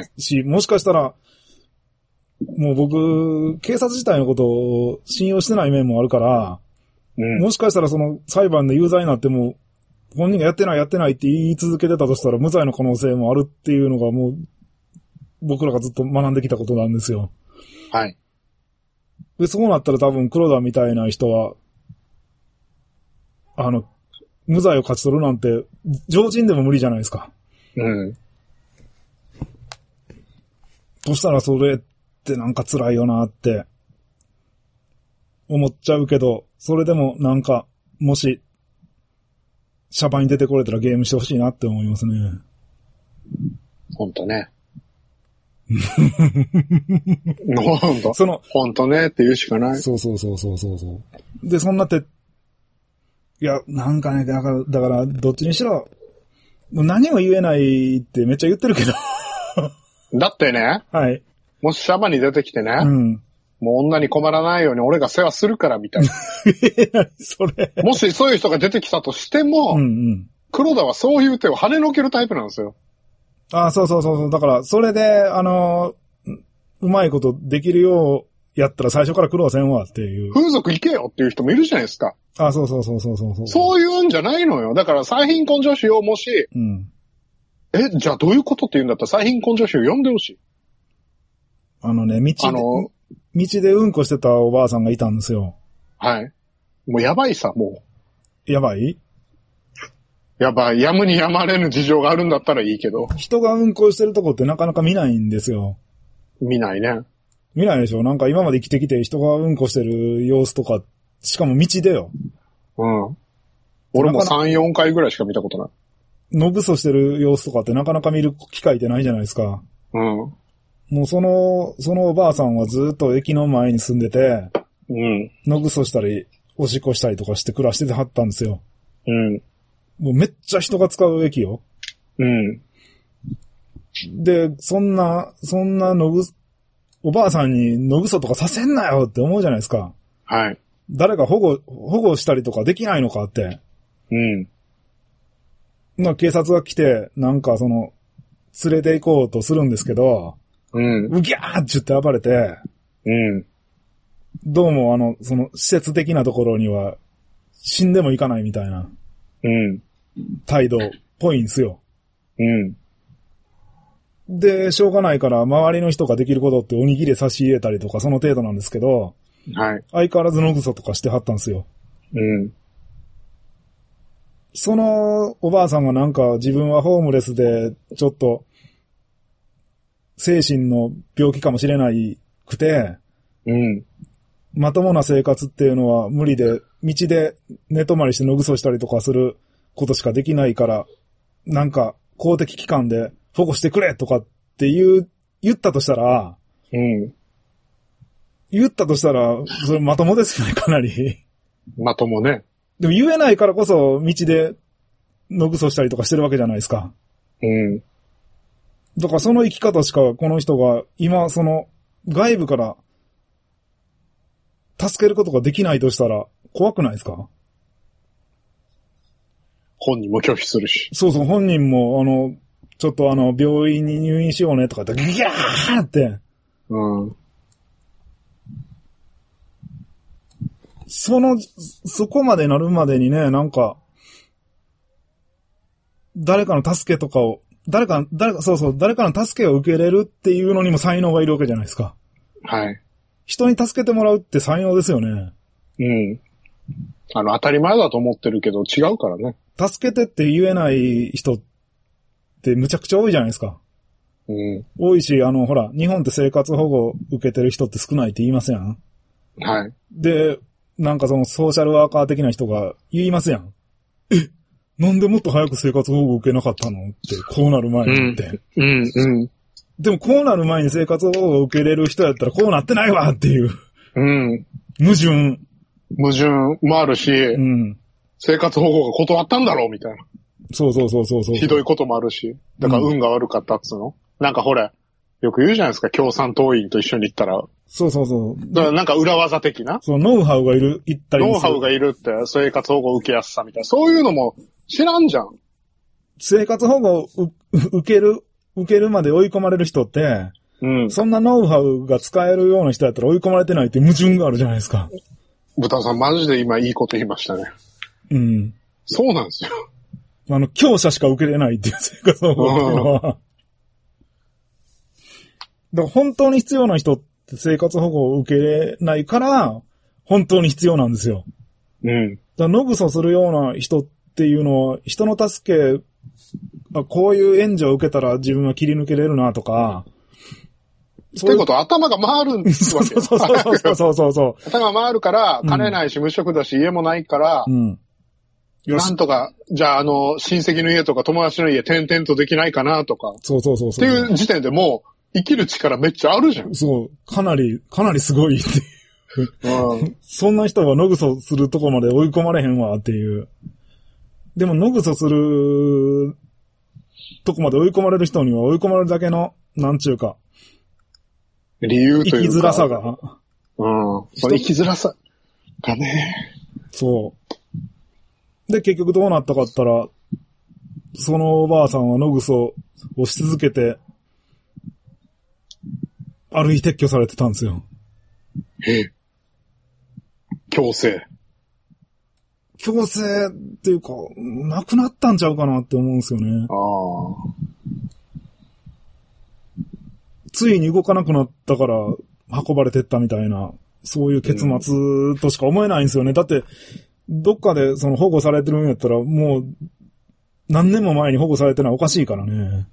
もしかしたら、もう僕、警察自体のことを信用してない面もあるから、もしかしたらその裁判で有罪になっても、本人がやってないって言い続けてたとしたら無罪の可能性もあるっていうのがもう、僕らがずっと学んできたことなんですよ。 はい。 で、そうなったら多分黒田みたいな人は、無罪を勝ち取るなんて、常人でも無理じゃないですか。そしたらそれってなんか辛いよなって思っちゃうけど、それでもなんか、もし、シャバに出てこれたらゲームしてほしいなって思いますね。 ほんとね。ほんとねって言うしかない。 そう。で、そんなって、いや、なんかね、だから、どっちにしろ、もう何も言えないってめっちゃ言ってるけど。 だってね。 はい。 もしシャバに出てきてね。もう女に困らないように俺が世話するからみたいな。 それ。 もしそういう人が出てきたとしても、黒田はそういう手を跳ねのけるタイプなんですよ。 ああ、そう。だから、それで、うまいことできるようやったら最初から苦労せんわっていう。 風俗行けよっていう人もいるじゃないですか。 ああ、そう。 そういうんじゃないのよ。だから、最貧困女子をもし、じゃあどういうことって言うんだったら最貧困女子を呼んでほしい。 道でうんこしてたおばあさんがいたんですよ。 はい。もうやばいさ、もう。やばい。 やむにやまれぬ事情があるんだったらいいけど。 人がうんこしてるとこってなかなか見ないんですよ。 見ないね。 見ないでしょ。なんか今まで生きてきて人がうんこしてる様子とか、しかも道でよ。 俺も3、4回ぐらいしか見たことない。 のぐそしてる様子とかってなかなか見る機会ってないじゃないですか。もうそのおばあさんはずっと駅の前に住んでて、のぐそしたり、おしっこしたりとかして暮らしてはったんですよ。もうめっちゃ人が使う駅よ。で、そんなおばあさんにのぐそとかさせんなよって思うじゃないですか。 はい。 誰か保護したりとかできないのかって。警察が来て、なんか連れて行こうとするんですけど、うぎゃーって言って暴れて、どうも施設的なところには死んでもいかないみたいな、態度っぽいんですよ。で、しょうがないから周りの人ができることっておにぎり差し入れたりとかその程度なんですけど、相変わらずのぐそとかしてはったんですよ。そのおばあさんがなんか自分はホームレスでちょっと精神の病気かもしれないくて、まともな生活っていうのは無理で、道で寝泊まりしてのぐそしたりとかすることしかできないから、なんか公的機関で保護してくれとかって言ったとしたら、それまともですよね、かなり。 まともね。 でも言えないからこそ道でのぐそしたりとかしてるわけじゃないですか。だからその生き方しかこの人が今外部から助けることができないとしたら怖くないですか？ 本人も拒否するし。 そう、本人もちょっと病院に入院しようねとかってギャーって。そこまでなるまでにね、なんか、誰かの助けとかを、誰かの助けを受けれるっていうのにも才能がいるわけじゃないですか。 はい。 人に助けてもらうって才能ですよね。 当たり前だと思ってるけど違うからね。 助けてって言えない人ってむちゃくちゃ多いじゃないですか。多いし、ほら、日本って生活保護受けてる人って少ないって言いますやん。 はい。 で、なんかソーシャルワーカー的な人が言いますやん。 なんでもっと早く生活保護受けなかったのって、こうなる前にって。でもこうなる前に生活保護を受けれる人やったらこうなってないわっていう。矛盾もあるし、生活保護が断ったんだろうみたいな。 そう。 ひどいこともあるし。だから運が悪かったっつうの。なんかほれ、よく言うじゃないですか、共産党員と一緒に行ったら。 そう。 だからなんか裏技的な。 そう、ノウハウがいる、行ったりノウハウがいるって、生活保護受けやすさみたいな。そういうのも知らんじゃん。 生活保護を受けるまで追い込まれる人って、そんなノウハウが使えるような人やったら追い込まれてないって矛盾があるじゃないですか。 豚さんマジで今いいこと言いましたね。そうなんですよ。 強者しか受けれないっていう生活保護っていうのは。だから本当に必要な人って生活保護を受けれないから、本当に必要なんですよ。だから野ぐそするような人っていうのは、人の助け、こういう援助を受けたら自分は切り抜けれるなとか、 ということは頭が回るんですわけ。 そう。 頭が回るから、金ないし無職だし家もないから、なんとか、じゃあ親戚の家とか友達の家転々とできないかなとか。 そう。 っていう時点でもう生きる力めっちゃあるじゃん。 そう。かなりすごいっていう。そんな人は野ぐそするとこまで追い込まれへんわっていう。でも野ぐそするとこまで追い込まれる人には追い込まれるだけの、なんちゅうか。 理由というか。 生きづらさが。 その生きづらさがね。 そう。で、結局どうなったかったら、そのおばあさんは野ぐそをし続けて、ある日撤去されてたんですよ。 強制っていうか、なくなったんちゃうかなって思うんですよね。ついに動かなくなったから運ばれてったみたいな、そういう結末としか思えないんですよね。だって、どっかでその保護されてるんやったら、もう、何年も前に保護されてるのはおかしいからね。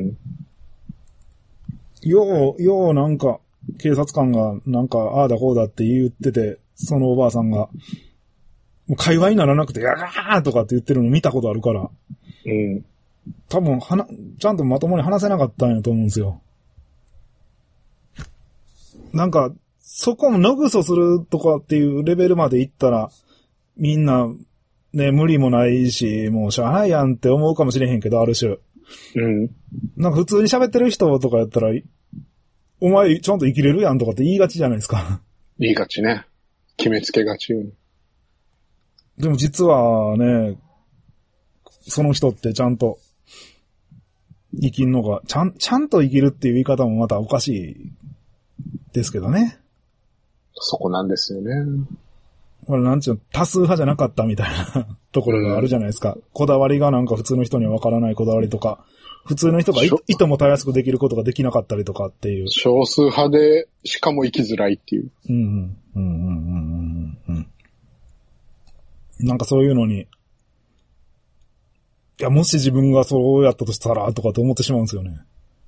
ようなんか、警察官がなんか、ああだこうだって言ってて、そのおばあさんが、もう会話にならなくて、やらーとかって言ってるの見たことあるから。多分、ちゃんとまともに話せなかったんやと思うんですよ。なんか、そこも野ぐそするとかっていうレベルまで行ったら、みんな、ね、無理もないし、もうしゃあないやんって思うかもしれへんけど、ある種。なんか普通に喋ってる人とかやったら、お前ちゃんと生きれるやんとかって言いがちじゃないですか。 言いがちね。決めつけがちよ。 でも実はね、その人ってちゃんと生きんのが、ちゃんと生きるっていう言い方もまたおかしいですけどね。 そこなんですよね。 これなんちゅう多数派じゃなかったみたいなところがあるじゃないですか。こだわりがなんか普通の人にはわからないこだわりとか、普通の人がいともたやすくできることができなかったりとかっていう。 少数派で、しかも生きづらいっていう。 なんかそういうのに、いや、もし自分がそうやったとしたら、とかって思ってしまうんですよね。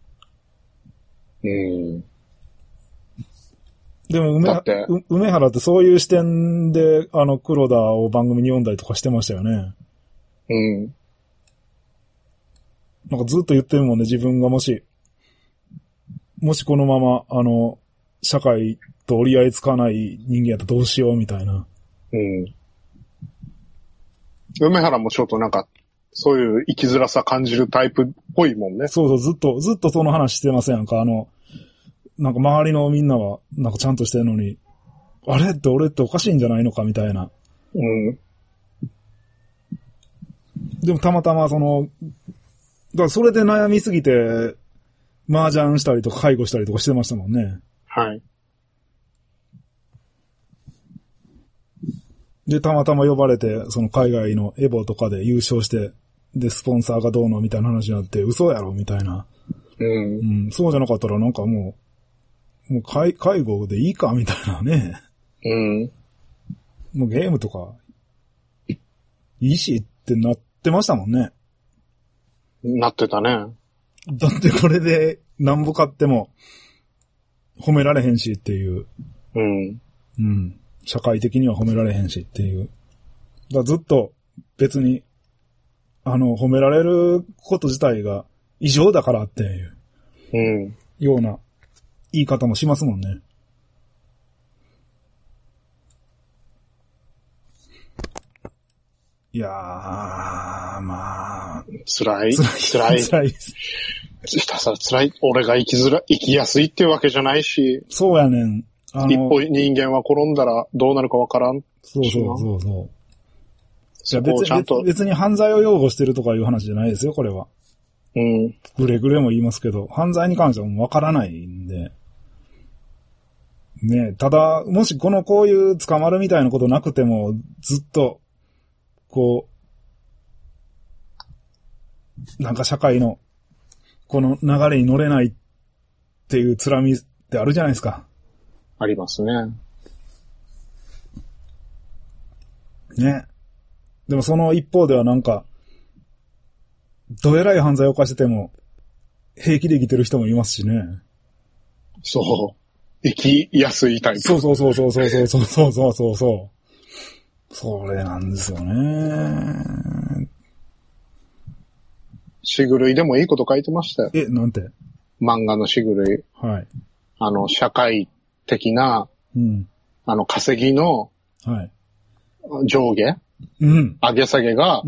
でも梅原ってそういう視点で、黒田を番組に読んだりとかしてましたよね。なんかずっと言ってるもんね、自分がもしこのまま、社会と折り合いつかない人間やったらどうしようみたいな。 梅原もちょっとなんか、そういう生きづらさ感じるタイプっぽいもんね。 そう、ずっとその話してませんか。なんか周りのみんなは、なんかちゃんとしてるのに、あれって俺っておかしいんじゃないのかみたいな。でもたまたまだからそれで悩みすぎて、麻雀したりとか介護したりとかしてましたもんね。で、たまたま呼ばれて、その海外のエボとかで優勝して、で、スポンサーがどうのみたいな話になって、嘘やろみたいな。そうじゃなかったらなんかもう介護でいいかみたいなね。もうゲームとか、いいしってなってましたもんね。 なってたね。 だってこれでなんぼ買っても褒められへんしっていう。社会的には褒められへんしっていう。だからずっと別に褒められること自体が異常だからっていう、ような言い方もしますもんね。いやー、まあ。 辛い。 辛いです。 ひたすら辛い。俺が生きやすいっていうわけじゃないし。 そうやねん。 一歩人間は転んだらどうなるかわからん。 そう。いや別に犯罪を擁護してるとかいう話じゃないですよ、これは。ぐれぐれも言いますけど、犯罪に関してはわからないんで。ね、ただ、もしこういう捕まるみたいなことなくても、ずっと、なんか社会の、この流れに乗れないっていう辛みってあるじゃないですか。 ありますね。 ね。でもその一方ではなんか、どえらい犯罪を犯してても、平気で生きてる人もいますしね。 そう。生きやすいタイプ。 そう。それなんですよね。 しぐるいでもいいこと書いてましたよ。 なんて？ 漫画のしぐるい。 はい。 社会的な、稼ぎの、 はい。 上下、上げ下げが、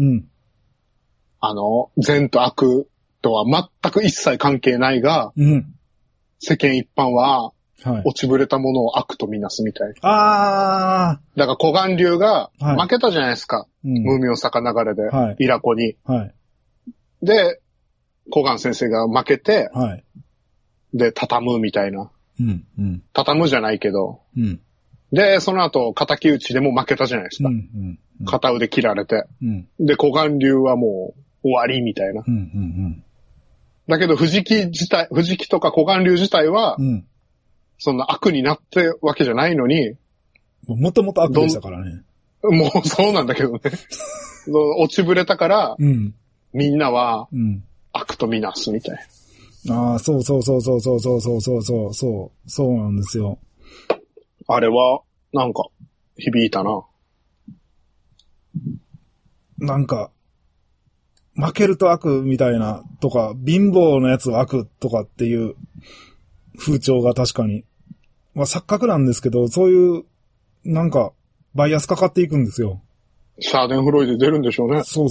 善と悪とは全く一切関係ないが、世間一般は、落ちぶれたものを悪とみなすみたいな。だから湖岸流が負けたじゃないですか。無名坂流れで、イラコに。で、湖岸先生が負けて、で、畳むみたいな。畳むじゃないけど。で、その後、仇討ちでも負けたじゃないですか。片腕切られて。で、湖岸流はもう終わりみたいな。だけど、藤木とか湖岸流自体は、そんな悪になってわけじゃないのに。 もともと悪でしたからね。 もうそうなんだけどね。落ちぶれたから、みんなは、悪とみなすみたいな。そうなんですよ。 あれは、なんか、響いたな。 なんか、負けると悪みたいな、とか、貧乏なやつは悪とかっていう風潮が確かに、錯覚なんですけど、そういう、なんか、バイアスかかっていくんですよ。 シャーデンフロイデ出るんでしょうね。 そう。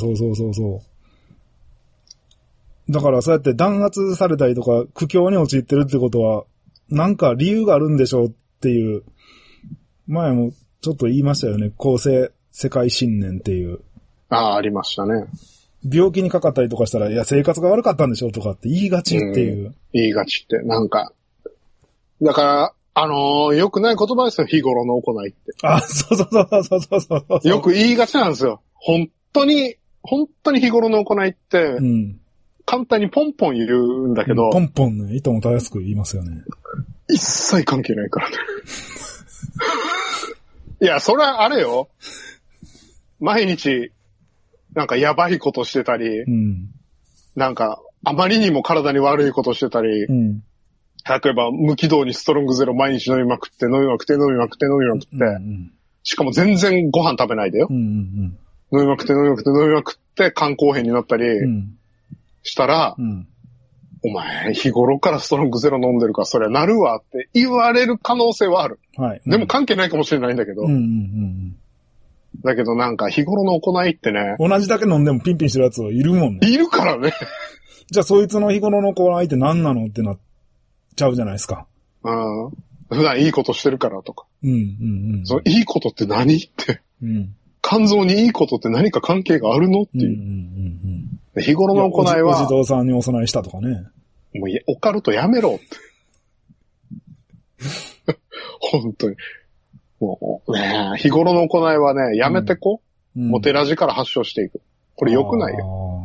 だからそうやって弾圧されたりとか苦境に陥ってるってことはなんか理由があるんでしょうっていう、前もちょっと言いましたよね。公正世界信念っていう。 ありましたね。 病気にかかったりとかしたら、いや生活が悪かったんでしょうとかって言いがちっていう。 言いがちって、なんか。だから、良くない言葉ですよ、日頃の行いって。 そう。 よく言いがちなんですよ。本当に日頃の行いって、簡単にポンポン言うんだけど。 ポンポンね、いともたやすく言いますよね。 一切関係ないからね。いや、それはあれよ。毎日、なんかやばいことしてたり、なんか、あまりにも体に悪いことしてたり、例えば無軌道にストロングゼロ毎日飲みまくって、しかも全然ご飯食べないでよ。飲みまくって、肝硬変になったり、したら、お前、日頃からストロングゼロ飲んでるからそれなるわって言われる可能性はある。でも関係ないかもしれないんだけど。だけどなんか日頃の行いってね。 同じだけ飲んでもピンピンしてるやつはいるもんね。 いるからね。 じゃあそいつの日頃の行いって何なのってなっちゃうじゃないですか。 普段いいことしてるからとか。そのいいことって何って。肝臓にいいことって何か関係があるのっていう。日頃の行いは。 お地蔵さんにお供えしたとかね。 もうオカルトやめろって。本当に。もうね、日頃の行いはね、やめてこ。モテラジから発症していく。これ良くないよ。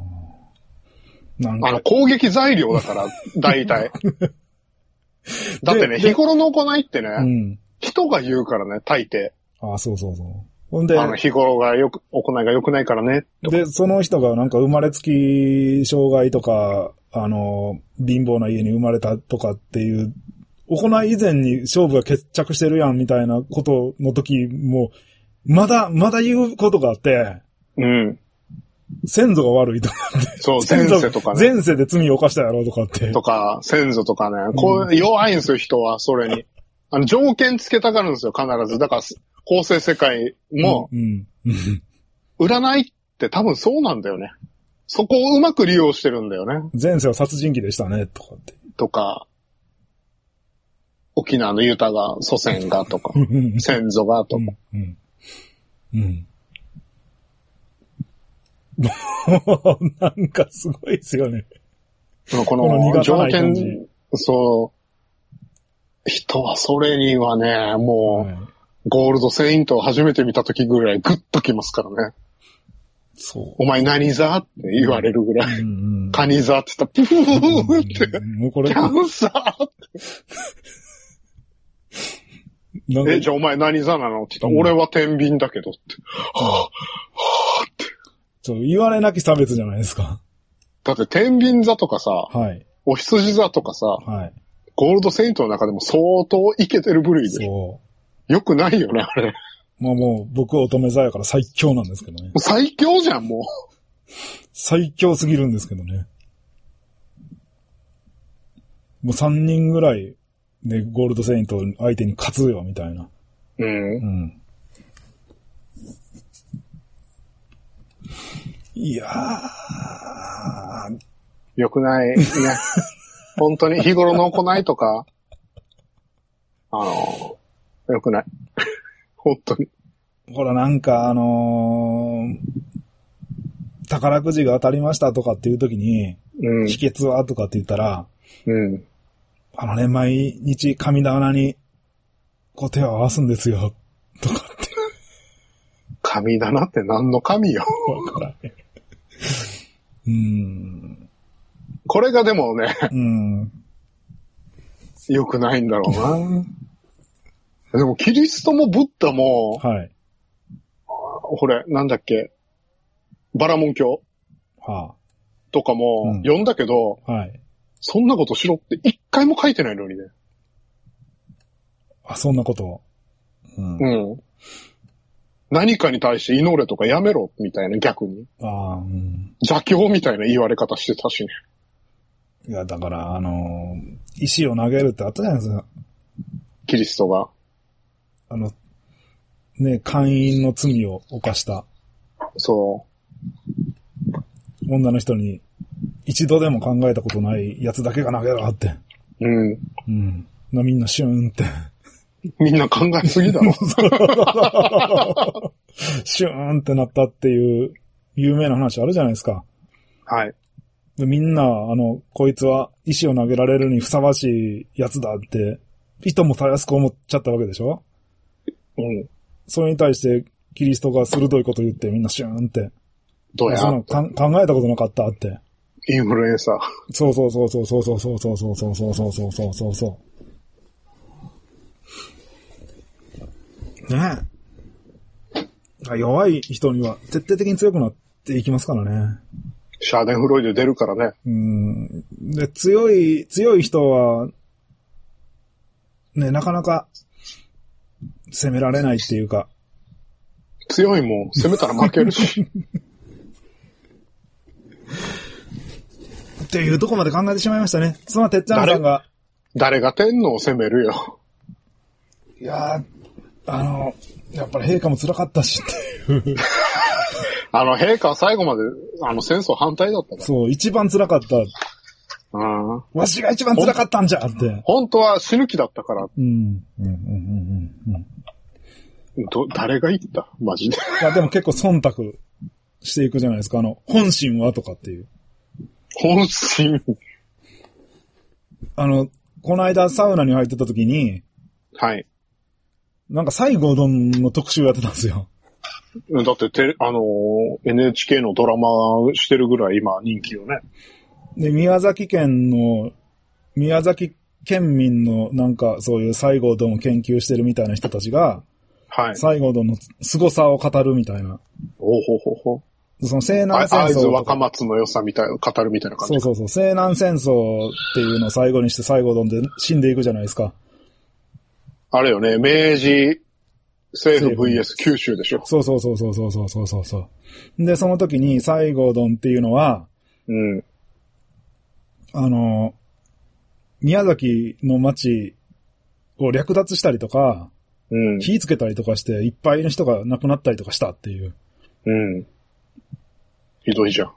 攻撃材料だから、大体。だってね、日頃の行いってね、人が言うからね、大抵。 そう。ほんで、 日頃が行いが良くないからね。 で、その人がなんか生まれつき障害とか、貧乏な家に生まれたとかっていう、行い以前に勝負が決着してるやんみたいなことの時も、まだ言うことがあって、 先祖が悪いとかって。 そう、前世とかね。 前世で罪を犯したやろとかって。 とか、先祖とかね。こう、弱いんですよ、人は、それに。条件つけたがるんですよ、必ず。だから、後世世界も、占いって多分そうなんだよね。そこをうまく利用してるんだよね。 前世は殺人鬼でしたね、とかって。 とか、沖縄のユタが、祖先がとか、先祖がとか。 もう、なんかすごいですよね。 この条件、そう、人はそれにはね、もう、ゴールドセイントを初めて見た時ぐらいグッときますからね。そう。お前何座って言われるぐらい。カニ座って言ったら、プフーって、もうこれキャンサーって。じゃあお前何座なのって言ったら、俺は天秤だけどって。はぁって。 言われなき差別じゃないですか。 だって天秤座とかさ、はい、お羊座とかさ、はい、ゴールドセイントの中でも相当イケてる部類で。そう。よくないよね、あれ。 もう僕は乙女座やから最強なんですけどね。 最強じゃん、もう。 最強すぎるんですけどね。もう3人ぐらいでゴールドセイント相手に勝つよ、みたいな。うん。いやー。 よくない。ね。本当に日頃の行いとか、よくない。本当に。 ほら、なんか宝くじが当たりましたとかっていう時に、秘訣はとかって言ったら、毎日神棚にこう手を合わすんですよ、とかって。 神棚って何の神よ。わからへん。 これがでもね、良くないんだろうな。でもキリストもブッダも、はい。これ、なんだっけ、バラモン教、はあ、とかも読んだけど、はい。そんなことしろって一回も書いてないのにね。 あ、そんなこと。 何かに対して祈れとかやめろみたいな、逆に。邪教みたいな言われ方してたしね。 いや、だから、石を投げるってあったじゃないですか。 キリストが。 姦淫の罪を犯した。 そう。 女の人に、一度でも考えたことないやつだけが投げろって。みんなシューンって。 みんな考えすぎだろ。 シューンってなったっていう有名な話あるじゃないですか。 はい。 でみんな、こいつは石を投げられるにふさわしいやつだって、いともたやすく思っちゃったわけでしょ？それに対して、キリストが鋭いこと言ってみんなシューンって。 どうや考えたことなかったって。 インフルエンサー。 そう。ねえ。弱い人には徹底的に強くなっていきますからね。 シャーデンフロイド出るからね。 で、強い人は、ね、なかなか攻められないっていうか。 強いもん、攻めたら負けるし。 っていうとこまで考えてしまいましたね。妻てっちゃんさんが。 誰が天皇を攻めるよ。 いやー、やっぱり陛下も辛かったしっていう。 陛下は最後まで、戦争反対だったから。 そう、一番辛かった。わしが一番辛かったんじゃって。 本当は死ぬ気だったから。誰が言ったマジで。 いや、でも結構忖度していくじゃないですか。本心はとかっていう。 本心この間サウナに入ってた時に、 はい。 なんか西郷どんの特集やってたんですよ。 だってNHK のドラマしてるぐらい今人気よね。 で、宮崎県民のなんかそういう西郷どんを研究してるみたいな人たちが、はい。西郷どんの凄さを語るみたいな。その西南戦争。会津若松の良さみたいな、語るみたいな感じ。 そう。西南戦争っていうのを最後にして西郷どんで死んでいくじゃないですか。 あれよね、明治政府 VS 九州でしょ。 そうそうそうそうそうそうそうそう。で、その時に西郷どんっていうのは、 うん。 宮崎の町を略奪したりとか、 うん。 火つけたりとかして、いっぱいの人が亡くなったりとかしたっていう。 うん。ひどいじゃん。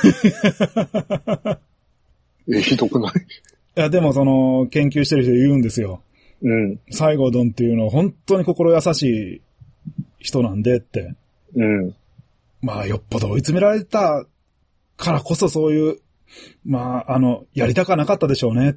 ひどくない？ いや、でも研究してる人言うんですよ。 うん。 西郷どんっていうのは本当に心優しい人なんでって。 うん。 まあ、よっぽど追い詰められたからこそそういう、まあ、やりたかなかったでしょうねって。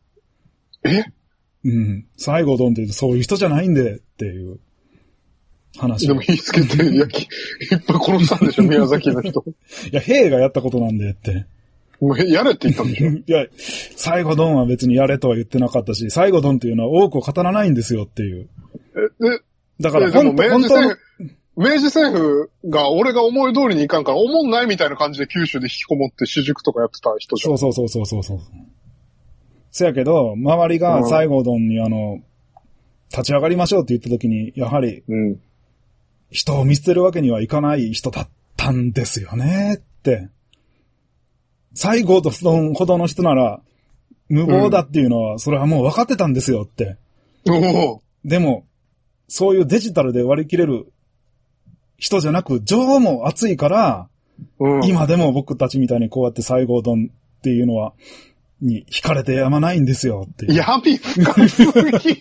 うん。西郷どんって言うとそういう人じゃないんでっていう話。 でも火つけていっぱい殺したんでしょ、宮崎の人。 いや、兵がやったことなんでって。 もうやれって言ったんでしょ。 いや、西郷どんは別にやれとは言ってなかったし、西郷どんっていうのは多くを語らないんですよっていう。だからでも明治政府が俺が思い通りにいかんから思んないみたいな感じで九州で引きこもって私塾とかやってた人じゃん。 そう。せやけど、周りが西郷どんに立ち上がりましょうって言った時に、やはり、人を見捨てるわけにはいかない人だったんですよねって。西郷どんほどの人なら、無謀だっていうのは、それはもう分かってたんですよって。でも、そういうデジタルで割り切れる人じゃなく、情も熱いから、今でも僕たちみたいにこうやって西郷どんっていうのは、に惹かれてやまないんですよっていう。 闇深すぎ。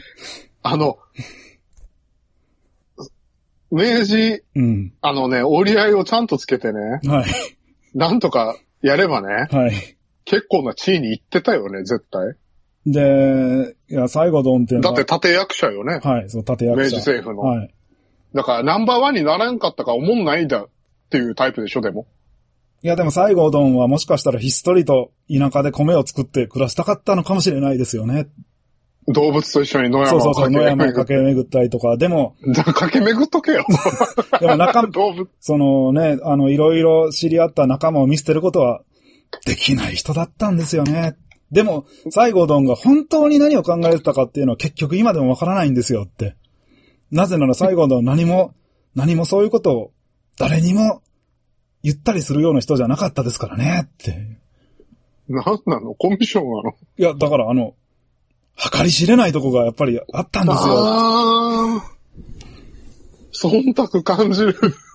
明治、折り合いをちゃんとつけてね。 はい。 なんとかやればね。 はい。 結構な地位に行ってたよね、絶対。 で、いや、西郷どんっていうのは。 だって立役者よね。 はい、そう、立役者。 明治政府の。 はい。 だからナンバーワンにならんかったか思んないんだっていうタイプでしょ、でも。 いや、でも西郷どんはもしかしたらひっそりと田舎で米を作って暮らしたかったのかもしれないですよね。 動物と一緒に野山を野山を駆け巡ったりとか、でも。 駆け巡っとけよ。 でも動物。いろいろ知り合った仲間を見捨てることはできない人だったんですよね。でも、西郷どんが本当に何を考えてたかっていうのは結局今でもわからないんですよって。なぜなら西郷どんは何もそういうことを誰にも言ったりするような人じゃなかったですからねって。 なんなの？コミッションなの？ いや、だから計り知れないとこがやっぱりあったんですよ。 忖度感じる。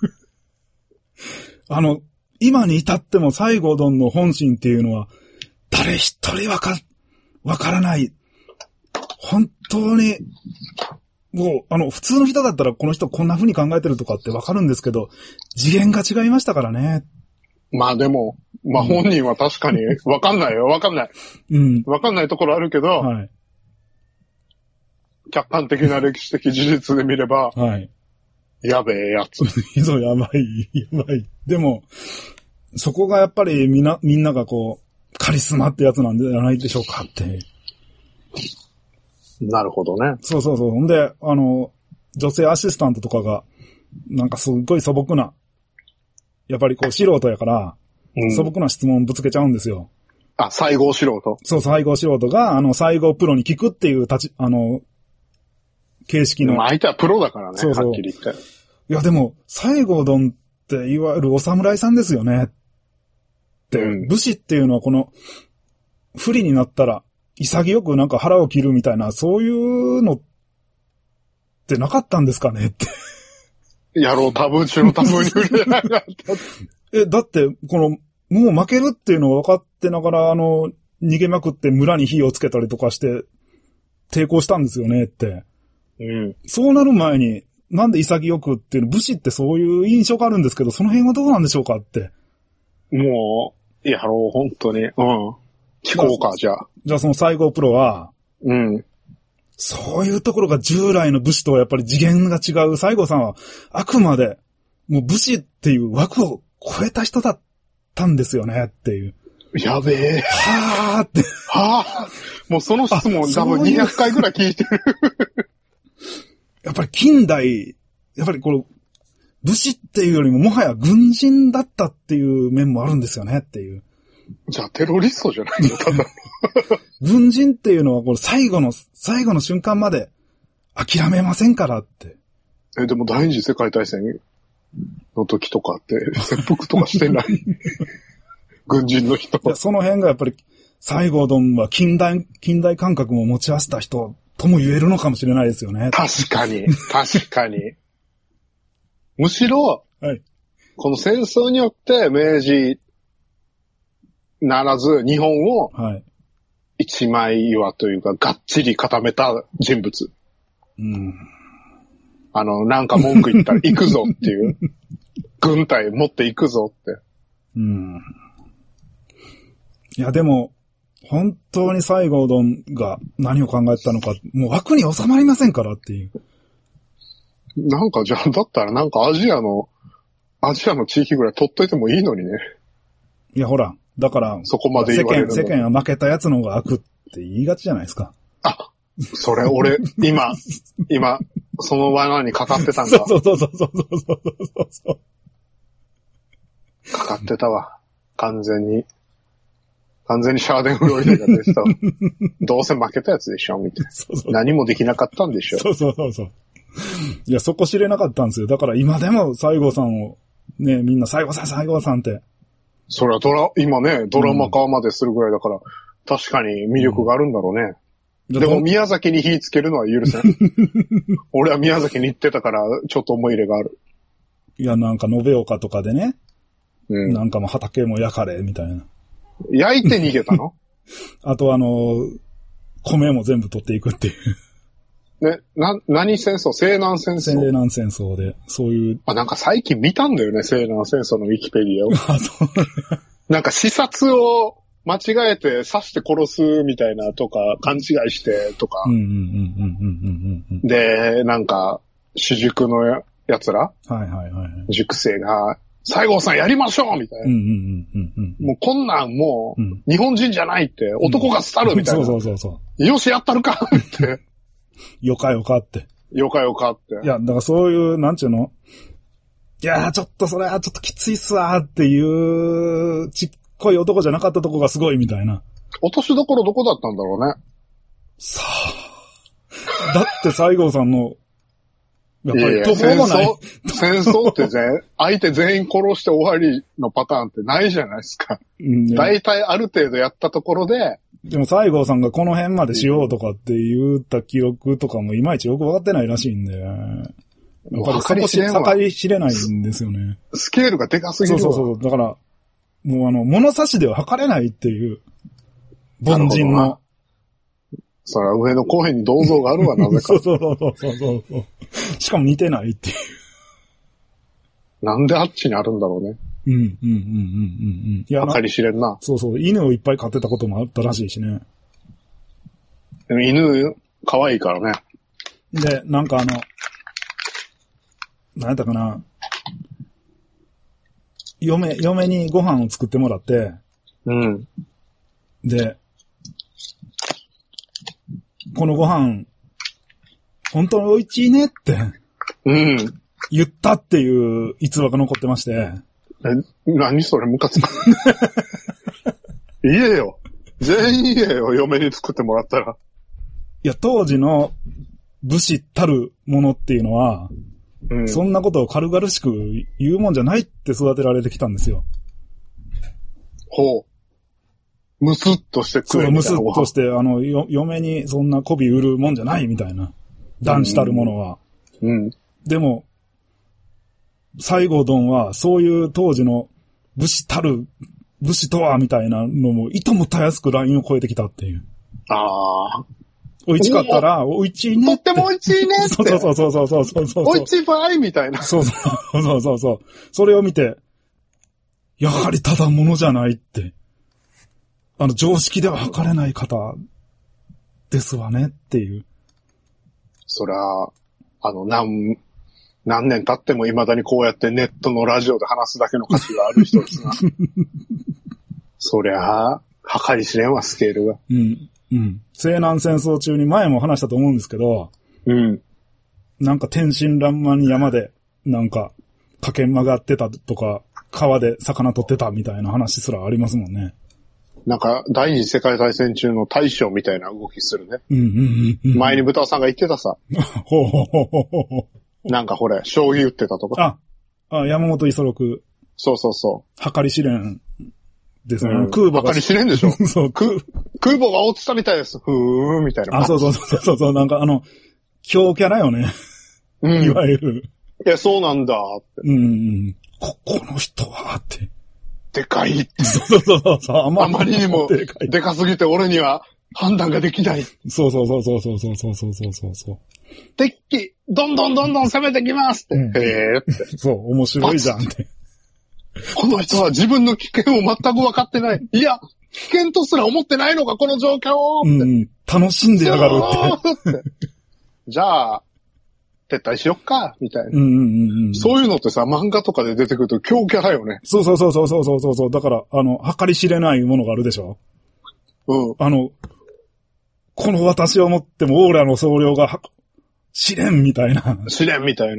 今に至っても西郷どんの本心っていうのは、誰一人わからない。本当に、もう、普通の人だったらこの人こんな風に考えてるとかってわかるんですけど、次元が違いましたからね。 まあでも、本人は確かにわかんないよ、わかんない。わかんないところあるけど、はい。客観的な歴史的事実で見れば、はい。やべえやつ。 そう、やばい。でも、そこがやっぱりみんながこう、カリスマってやつなんじゃないでしょうかって。 なるほどね。 そう。ほんで、女性アシスタントとかが、なんかすっごい素朴な、やっぱりこう素人やから、素朴な質問ぶつけちゃうんですよ。 あ、西郷素人。 そう、西郷素人が、西郷プロに聞くっていう形式の。 相手はプロだからね、そうはっきり言って。 いや、でも、西郷どんっていわゆるお侍さんですよね。って、武士っていうのはこの、不利になったら、潔くなんか腹を切るみたいな、そういうのってなかったんですかねって。 野郎タブー中のタブーに触れなかった。 だって、もう負けるっていうのが分かってながら、逃げまくって村に火をつけたりとかして、抵抗したんですよねって。そうなる前に、なんで潔くっていうの、武士ってそういう印象があるんですけど、その辺はどうなんでしょうかって。 もう、野郎、本当に。聞こうか、じゃあ。 じゃあその西郷プロは、そういうところが従来の武士とはやっぱり次元が違う。西郷さんは、あくまで、もう武士っていう枠を超えた人だったんですよね、っていう。 やべえ。 はーって。 はー。もうその質問多分200回ぐらい聞いてる。 やっぱり近代、やっぱり武士っていうよりももはや軍人だったっていう面もあるんですよねっていう。 じゃあテロリストじゃないのただ軍人っていうのは最後の瞬間まで諦めませんからって。 でも第二次世界大戦の時とかって、切腹とかしてない軍人の人。 その辺がやっぱり、西郷どんは近代感覚も持ち合わせた人とも言えるのかもしれないですよね。 確かに。むしろ、 はい、 この戦争によって明治ならず日本を一枚岩というかがっちり固めた人物。なんか文句言ったら行くぞっていう。軍隊持って行くぞって。 いやでも、本当に西郷どんが何を考えてたのか、もう枠に収まりませんからっていう。 なんかじゃあ、だったらなんかアジアの地域ぐらい取っといてもいいのにね。いやほら、だから、 そこまで言われるの。 世間は負けたやつの方が悪って言いがちじゃないですか。 あ、それ俺、今、その罠にかかってたんだ。 そう。 かかってたわ。完全にシャーデンフロイデが出てた。どうせ負けたやつでしょみたいな。そう何もできなかったんでしょ。 そう。いや、そこ知れなかったんですよ。だから今でも西郷さんを、ね、みんな西郷さんって。 それは今ね、ドラマ化までするぐらいだから、確かに魅力があるんだろうね。でも宮崎に火つけるのは許せん。俺は宮崎に行ってたから、ちょっと思い入れがある。 いや、なんか延岡とかでね。なんかもう畑も焼かれ、みたいな。 焼いて逃げたのあと米も全部取っていくっていう。 ね、何戦争？西南戦争？ 西南戦争で、そういう。 なんか最近見たんだよね、西南戦争のウィキペディアを。なんか視察を間違えて刺して殺すみたいなとか、勘違いしてとか。で、なんか、主塾のやつら？塾生が、西郷さんやりましょうみたいな。もうこんなんもう、日本人じゃないって、男が廃るみたいな。 そう。 よしやったるかって。 よかって。 よかって。 いや、だからそういう、なんちゅうの？いやー、ちょっとそれはちょっときついっすわーっていう、ちっこい男じゃなかったとこがすごいみたいな。 落としどころどこだったんだろうね。 さあ。だって西郷さんの、やっぱり途方もない。 戦争って相手全員殺して終わりのパターンってないじゃないですか。大体ある程度やったところで。 でも西郷さんがこの辺までしようとかって言った記録とかもいまいちよくわかってないらしいんで。やっぱりそこ計り知れないんですよね。 スケールがでかすぎるわ。 そう。だから、もう物差しでは測れないっていう。凡人の。 それは上の後編に銅像があるわ、なぜか。 そう。しかも似てないっていう。 なんであっちにあるんだろうね。いや、計り知れんな。 そう。犬をいっぱい飼ってたこともあったらしいしね。 でも犬、可愛いからね。 で、なんか何やったかな。嫁にご飯を作ってもらって。で、このご飯、本当に美味しいねって。言ったっていう逸話が残ってまして。 何それムカつく。言えよ。全員言えよ、嫁に作ってもらったら。 いや、当時の武士たるものっていうのは、そんなことを軽々しく言うもんじゃないって育てられてきたんですよ。 ほう。むすっとしてくれみたいな。 むすっとして、嫁にそんな媚び売るもんじゃないみたいな。男子たるものは。でも、西郷どんは、そういう当時の武士とはみたいなのも、いともたやすくラインを超えてきたっていう。おいしかったら、おいちいね。 とってもおいちいねって。 そう。 おいちいばいみたいな。 そう。それを見て、やはりただものじゃないって。常識では測れない方ですわねっていう。 そりゃ、何年経っても未だにこうやってネットのラジオで話すだけの価値がある人ですが。そりゃ、計り知れんわ、スケールが。 西南戦争中に前も話したと思うんですけど、なんか天真爛漫に山で、なんか、掛け曲がってたとか、川で魚取ってたみたいな話すらありますもんね。 なんか、第二次世界大戦中の大将みたいな動きするね。 うんうんうんうん。 前に豚尾さんが言ってたさ。 ほうほうほうほうほう。 なんかこれ、将棋打ってたとか。 山本五十六。 そうそうそう。 計り知れんですね。 空母が。計り知れんでしょそう、 空母が落ちたみたいです。ふーみたいな。 そう、なんか強キャラよね。いわゆる。 いや、そうなんだって。 この人はって。 でかいって。 そう。あまりにもでかすぎて俺には判断ができない。 そう。 敵、どんどん攻めてきますって。へーって。 そう、面白いじゃんって。 この人は自分の危険を全く分かってない。いや、危険とすら思ってないのか、この状況って。 楽しんでやがるって。 じゃあ、撤退しよっか、みたいな。そういうのってさ、漫画とかで出てくると強キャラよね。 そう。だから、計り知れないものがあるでしょ。この私をもってもオーラの総量が試練みたいな。 試練みたいな。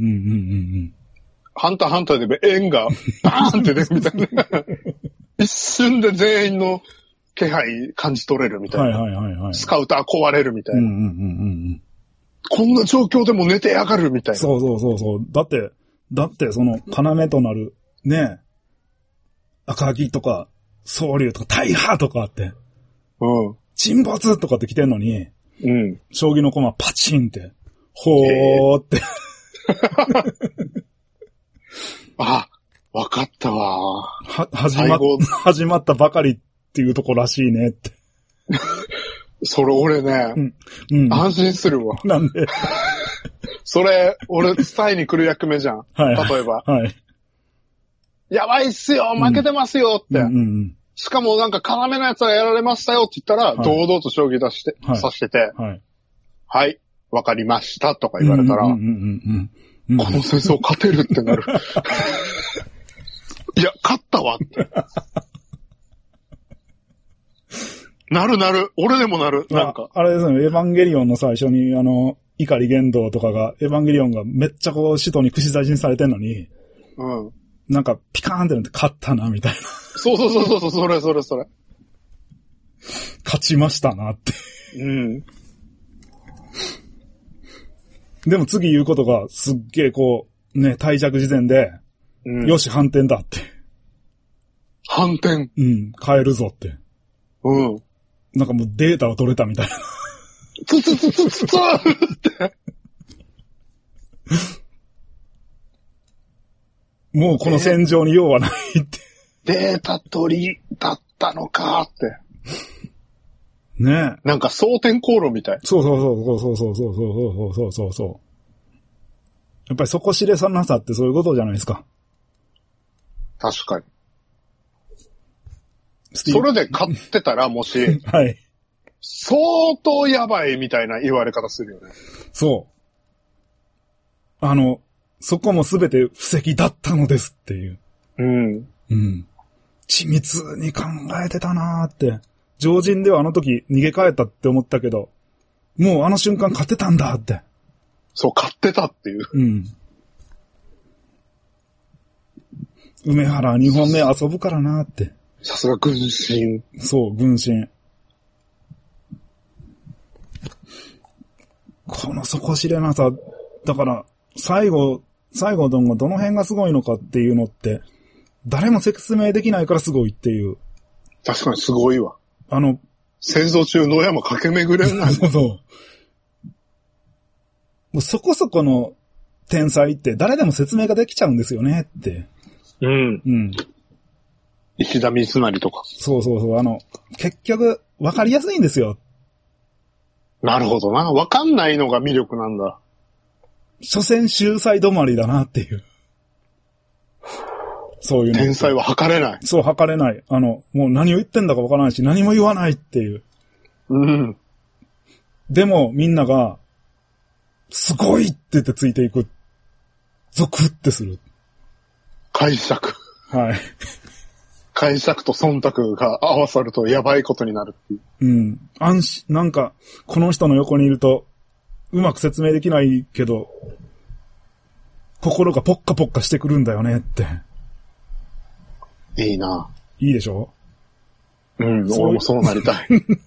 ハンターハンターで円がバーンって出るみたいな。一瞬で全員の気配感じ取れるみたいな。スカウター壊れるみたいな。こんな状況でも寝てやがるみたいな。 そう。だってその要となる、ね、赤木とか、総龍とか、大破とかあって、沈没とかって来てんのに、将棋の駒パチンって、ほーって。 わかったわ。 始まったばかりっていうとこらしいねって。 それ俺ね、安心するわ。 なんでそれ、俺伝えに来る役目じゃん。例えば。やばいっすよ負けてますよって。しかもなんか要のやつがやられましたよって言ったら、堂々と将棋さしてて、はい、わかりましたとか言われたら、この戦争勝てるってなる。いや、勝ったわって。なる。俺でもなる。なんか。 あれですね、エヴァンゲリオンの最初に、碇玄道とかが、エヴァンゲリオンがめっちゃこう、使徒に串刺しにされてんのに、なんか、ピカーンってなって勝ったな、みたいな。 そう、それ。 勝ちましたなって。でも次言うことが、すっげえこう、ね、退着時点で、よし、反転だって。 反転？ 変えるぞって。なんかもうデータを取れたみたいな。 ツって。 もうこの戦場に用はないって。 データ取りだったのかって。 ねえ。 なんか蒼天航路みたい。 そう。やっぱり底知れさなさってそういうことじゃないですか。 確かに。それで勝ってたらもし、相当やばいみたいな言われ方するよね。 そう。そこもすべて布石だったのですっていう。緻密に考えてたなーって。常人ではあの時逃げ帰ったって思ったけど、もうあの瞬間勝ってたんだって。 そう、勝ってたっていう。 梅原2本目遊ぶからなーって。 さすが軍神。 そう、軍神。この底知れなさ、だから、最後どの辺がすごいのかっていうのって、誰も説明できないからすごいっていう。 確かにすごいわ。戦争中野山駆け巡れない。 そう。もうそこそこの天才って誰でも説明ができちゃうんですよねって。 石田三成とか。 そう。結局、わかりやすいんですよ。 なるほどな。わかんないのが魅力なんだ。 所詮秀才止まりだなっていう。そういうの。 天才は測れない。 そう、測れない。もう何を言ってんだかわからないし、何も言わないっていう。でも、みんなが、すごいって言ってついていく。ゾクってする。 解釈。 はい。 解釈と忖度が合わさるとやばいことになるっていう。 なんか、この人の横にいると、うまく説明できないけど、心がポッカポッカしてくるんだよねって。 いいな。 いいでしょ？ うん、俺もそうなりたい。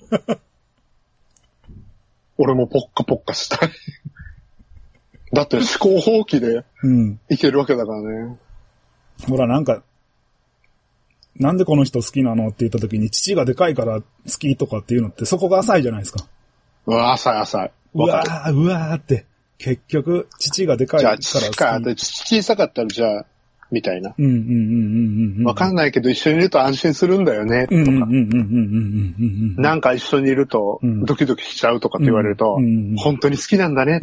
俺もポッカポッカしたい。だって思考放棄でいけるわけだからね。 ほらなんか、なんでこの人好きなのって言った時に父がでかいから好きとかっていうのってそこが浅いじゃないですか。 うわ、浅い。 うわーって。結局、父がでかいから好き。 じゃあ父か、小さかったらじゃあ、みたいな。わかんないけど一緒にいると安心するんだよね、とか。なんか一緒にいるとドキドキしちゃうとかって言われると、本当に好きなんだねって。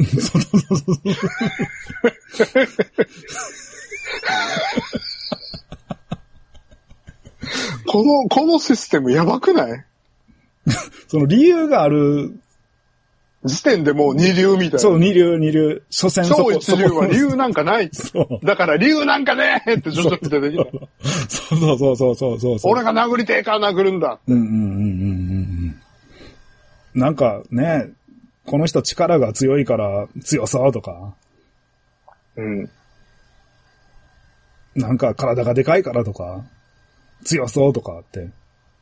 このシステムやばくない？ その理由がある時点でもう二流みたいな。 そう、二流。所詮超一流は理由なんかない。だから理由なんかねーって徐々に出てきた。 そう。 俺が殴りてえから殴るんだ。 なんかね、この人力が強いから強そうとか。なんか体がでかいからとか、強そうとかって。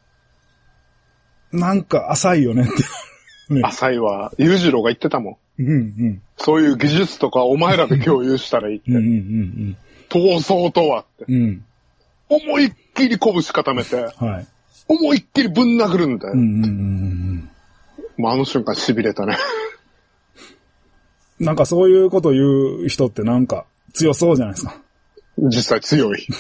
なんか浅いよねって。 ね、浅いわ。裕次郎が言ってたもん。そういう技術とかお前らで共有したらいいって。闘争とはって。思いっきり拳固めて、思いっきりぶん殴るんだよ。あの瞬間痺れたね。 なんかそういうこと言う人ってなんか強そうじゃないですか。 実際強い。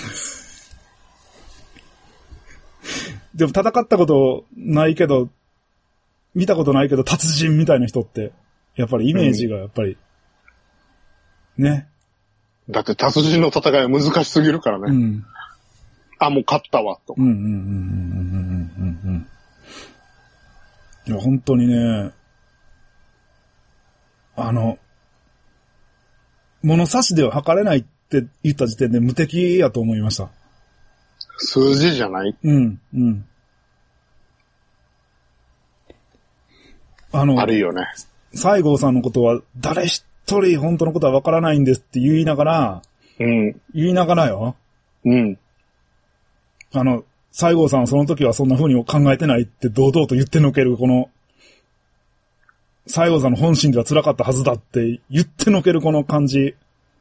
でも戦ったことないけど、見たことないけど達人みたいな人って、やっぱりイメージがやっぱり、ね。だって達人の戦いは難しすぎるからね。あ、もう勝ったわ、と。 いや、本当にね、物差しでは測れないって言った時点で無敵やと思いました。 数字じゃない？あるよね。 西郷さんのことは誰一人本当のことはわからないんですって言いながら、言いながらよ。西郷さんはその時はそんな風に考えてないって堂々と言ってのける、この、西郷さんの本心では辛かったはずだって言ってのけるこの感じ。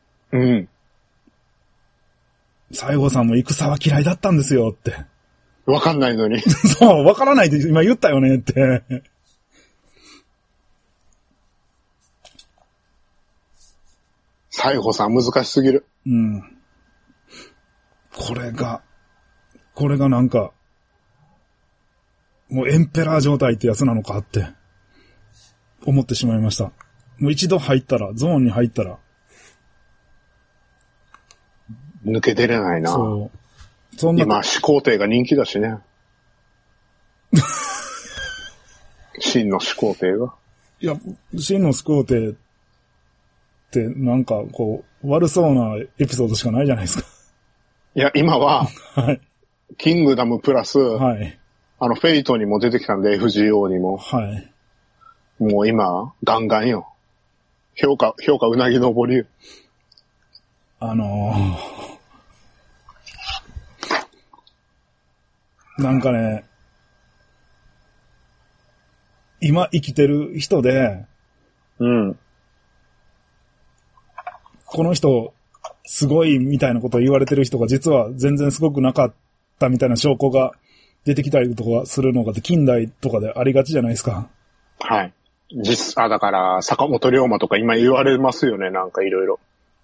西郷さんも戦は嫌いだったんですよって。 わかんないのに。 そう、わからないって今言ったよねって。 西郷さん難しすぎる。 これがなんか、もうエンペラー状態ってやつなのかって思ってしまいました。もう一度入ったら、ゾーンに入ったら。 抜け出れないな。そんな今、始皇帝が人気だしね。真の始皇帝が。 いや、真の始皇帝ってなんかこう、悪そうなエピソードしかないじゃないですか。 いや、今は、キングダムプラス、フェイトにも出てきたんで、FGO にも。もう今、ガンガンよ。評価うなぎ登りよ。 なんかね、今生きてる人で、この人、すごいみたいなことを言われてる人が実は全然すごくなかったみたいな証拠が出てきたりとかするのが近代とかでありがちじゃないですか。 だから坂本龍馬とか今言われますよね、なんかいろいろ。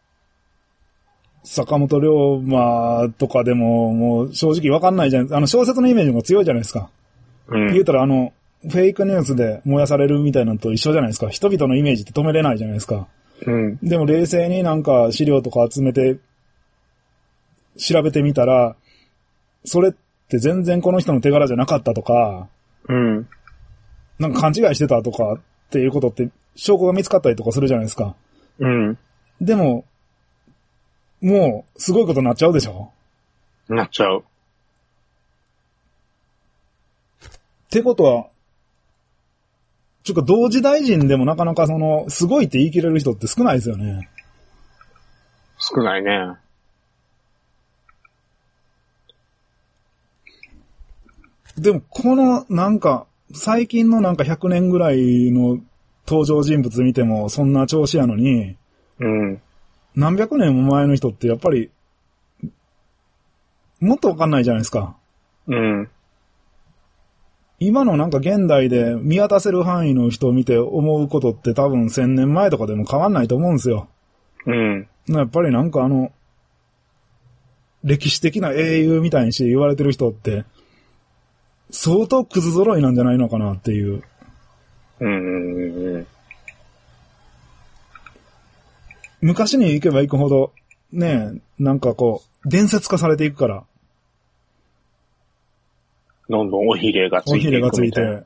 坂本龍馬とかでももう正直わかんないじゃないですか。小説のイメージも強いじゃないですか。言うたらフェイクニュースで燃やされるみたいなのと一緒じゃないですか。人々のイメージって止めれないじゃないですか。でも冷静になんか資料とか集めて調べてみたら、それって全然この人の手柄じゃなかったとか、なんか勘違いしてたとかっていうことって証拠が見つかったりとかするじゃないですか。でも、もうすごいことになっちゃうでしょ？ なっちゃう。 ってことは、同時大臣でもなかなかすごいって言い切れる人って少ないですよね。 少ないね。 でも、このなんか、最近のなんか100年ぐらいの登場人物見てもそんな調子やのに、 うん。 何百年も前の人ってやっぱり、もっとわかんないじゃないですか。 うん。 今のなんか現代で見渡せる範囲の人を見て思うことって多分1000年前とかでも変わんないと思うんですよ。 うん。 やっぱりなんか歴史的な英雄みたいにして言われてる人って、相当クズ揃いなんじゃないのかなっていう。昔に行けば行くほど、ね、なんかこう、伝説化されていくから。 どんどん尾ひれがついていくみたいな。尾ひれがついて、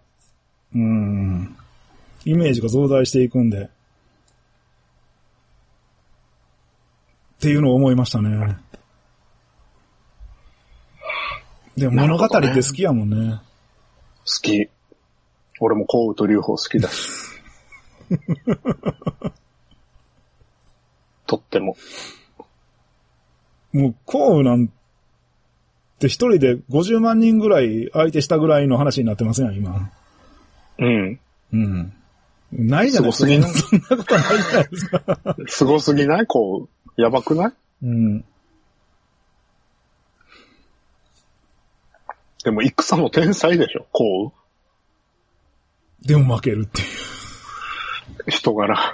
イメージが増大していくんで。っていうのを思いましたね。でも物語って好きやもんね。 好き。俺も幸雨と龍鳳好きだし。とっても。 もう幸雨なんて一人で50万人ぐらい相手したぐらいの話になってますやん、今。 うん。 うん。ないじゃないですか。そんなことないじゃないですか。 すごすぎない？幸雨。やばくない？ うん。 でも戦の天才でしょ、幸雨。でも負けるっていう。 人柄。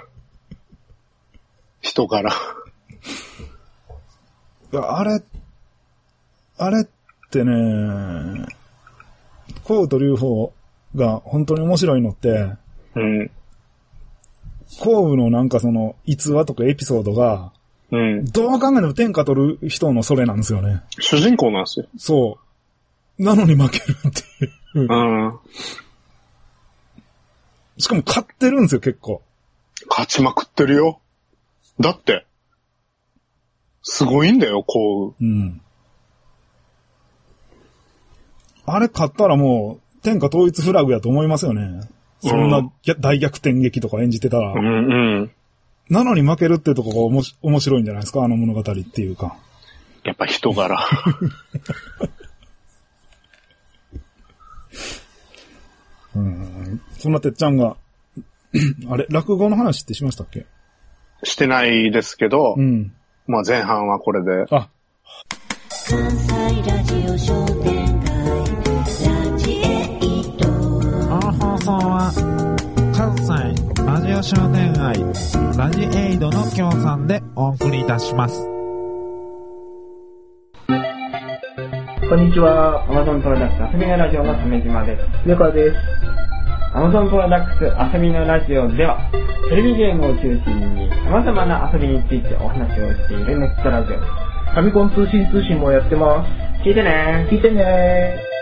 あれってね、幸雨と龍鳳が本当に面白いのって、 うん。 幸雨のなんかその逸話とかエピソードが、 うん。 どう考えても天下取る人のそれなんですよね。 主人公なんですよ。 そう。なのに負けるっていう。 うん。 しかも勝ってるんですよ、結構。 勝ちまくってるよ。だって、すごいんだよ、幸雨。うん。あれ勝ったらもう、天下統一フラグやと思いますよね。そんな大逆転劇とか演じてたら。 うんうん。 なのに負けるってとこが面白いんじゃないですか、あの物語っていうか。 やっぱ人柄。 そんなてっちゃんが、あれ、落語の話ってしましたっけ？ してないですけど、 うん、 まあ前半はこれで。 あ、 関西ラジオ商店街ラジエイト。 この放送は関西ラジオ商店街ラジエイドの協賛でお送りいたします。 こんにちは。Amazon プロダクツ遊びのラジオの鮫島です。 猫です。 Amazon プロダクツ遊びのラジオでは、テレビゲームを中心に様々な遊びについてお話をしているネットラジオ。 ファミコン通信もやってます。 聞いてね。 聞いてね。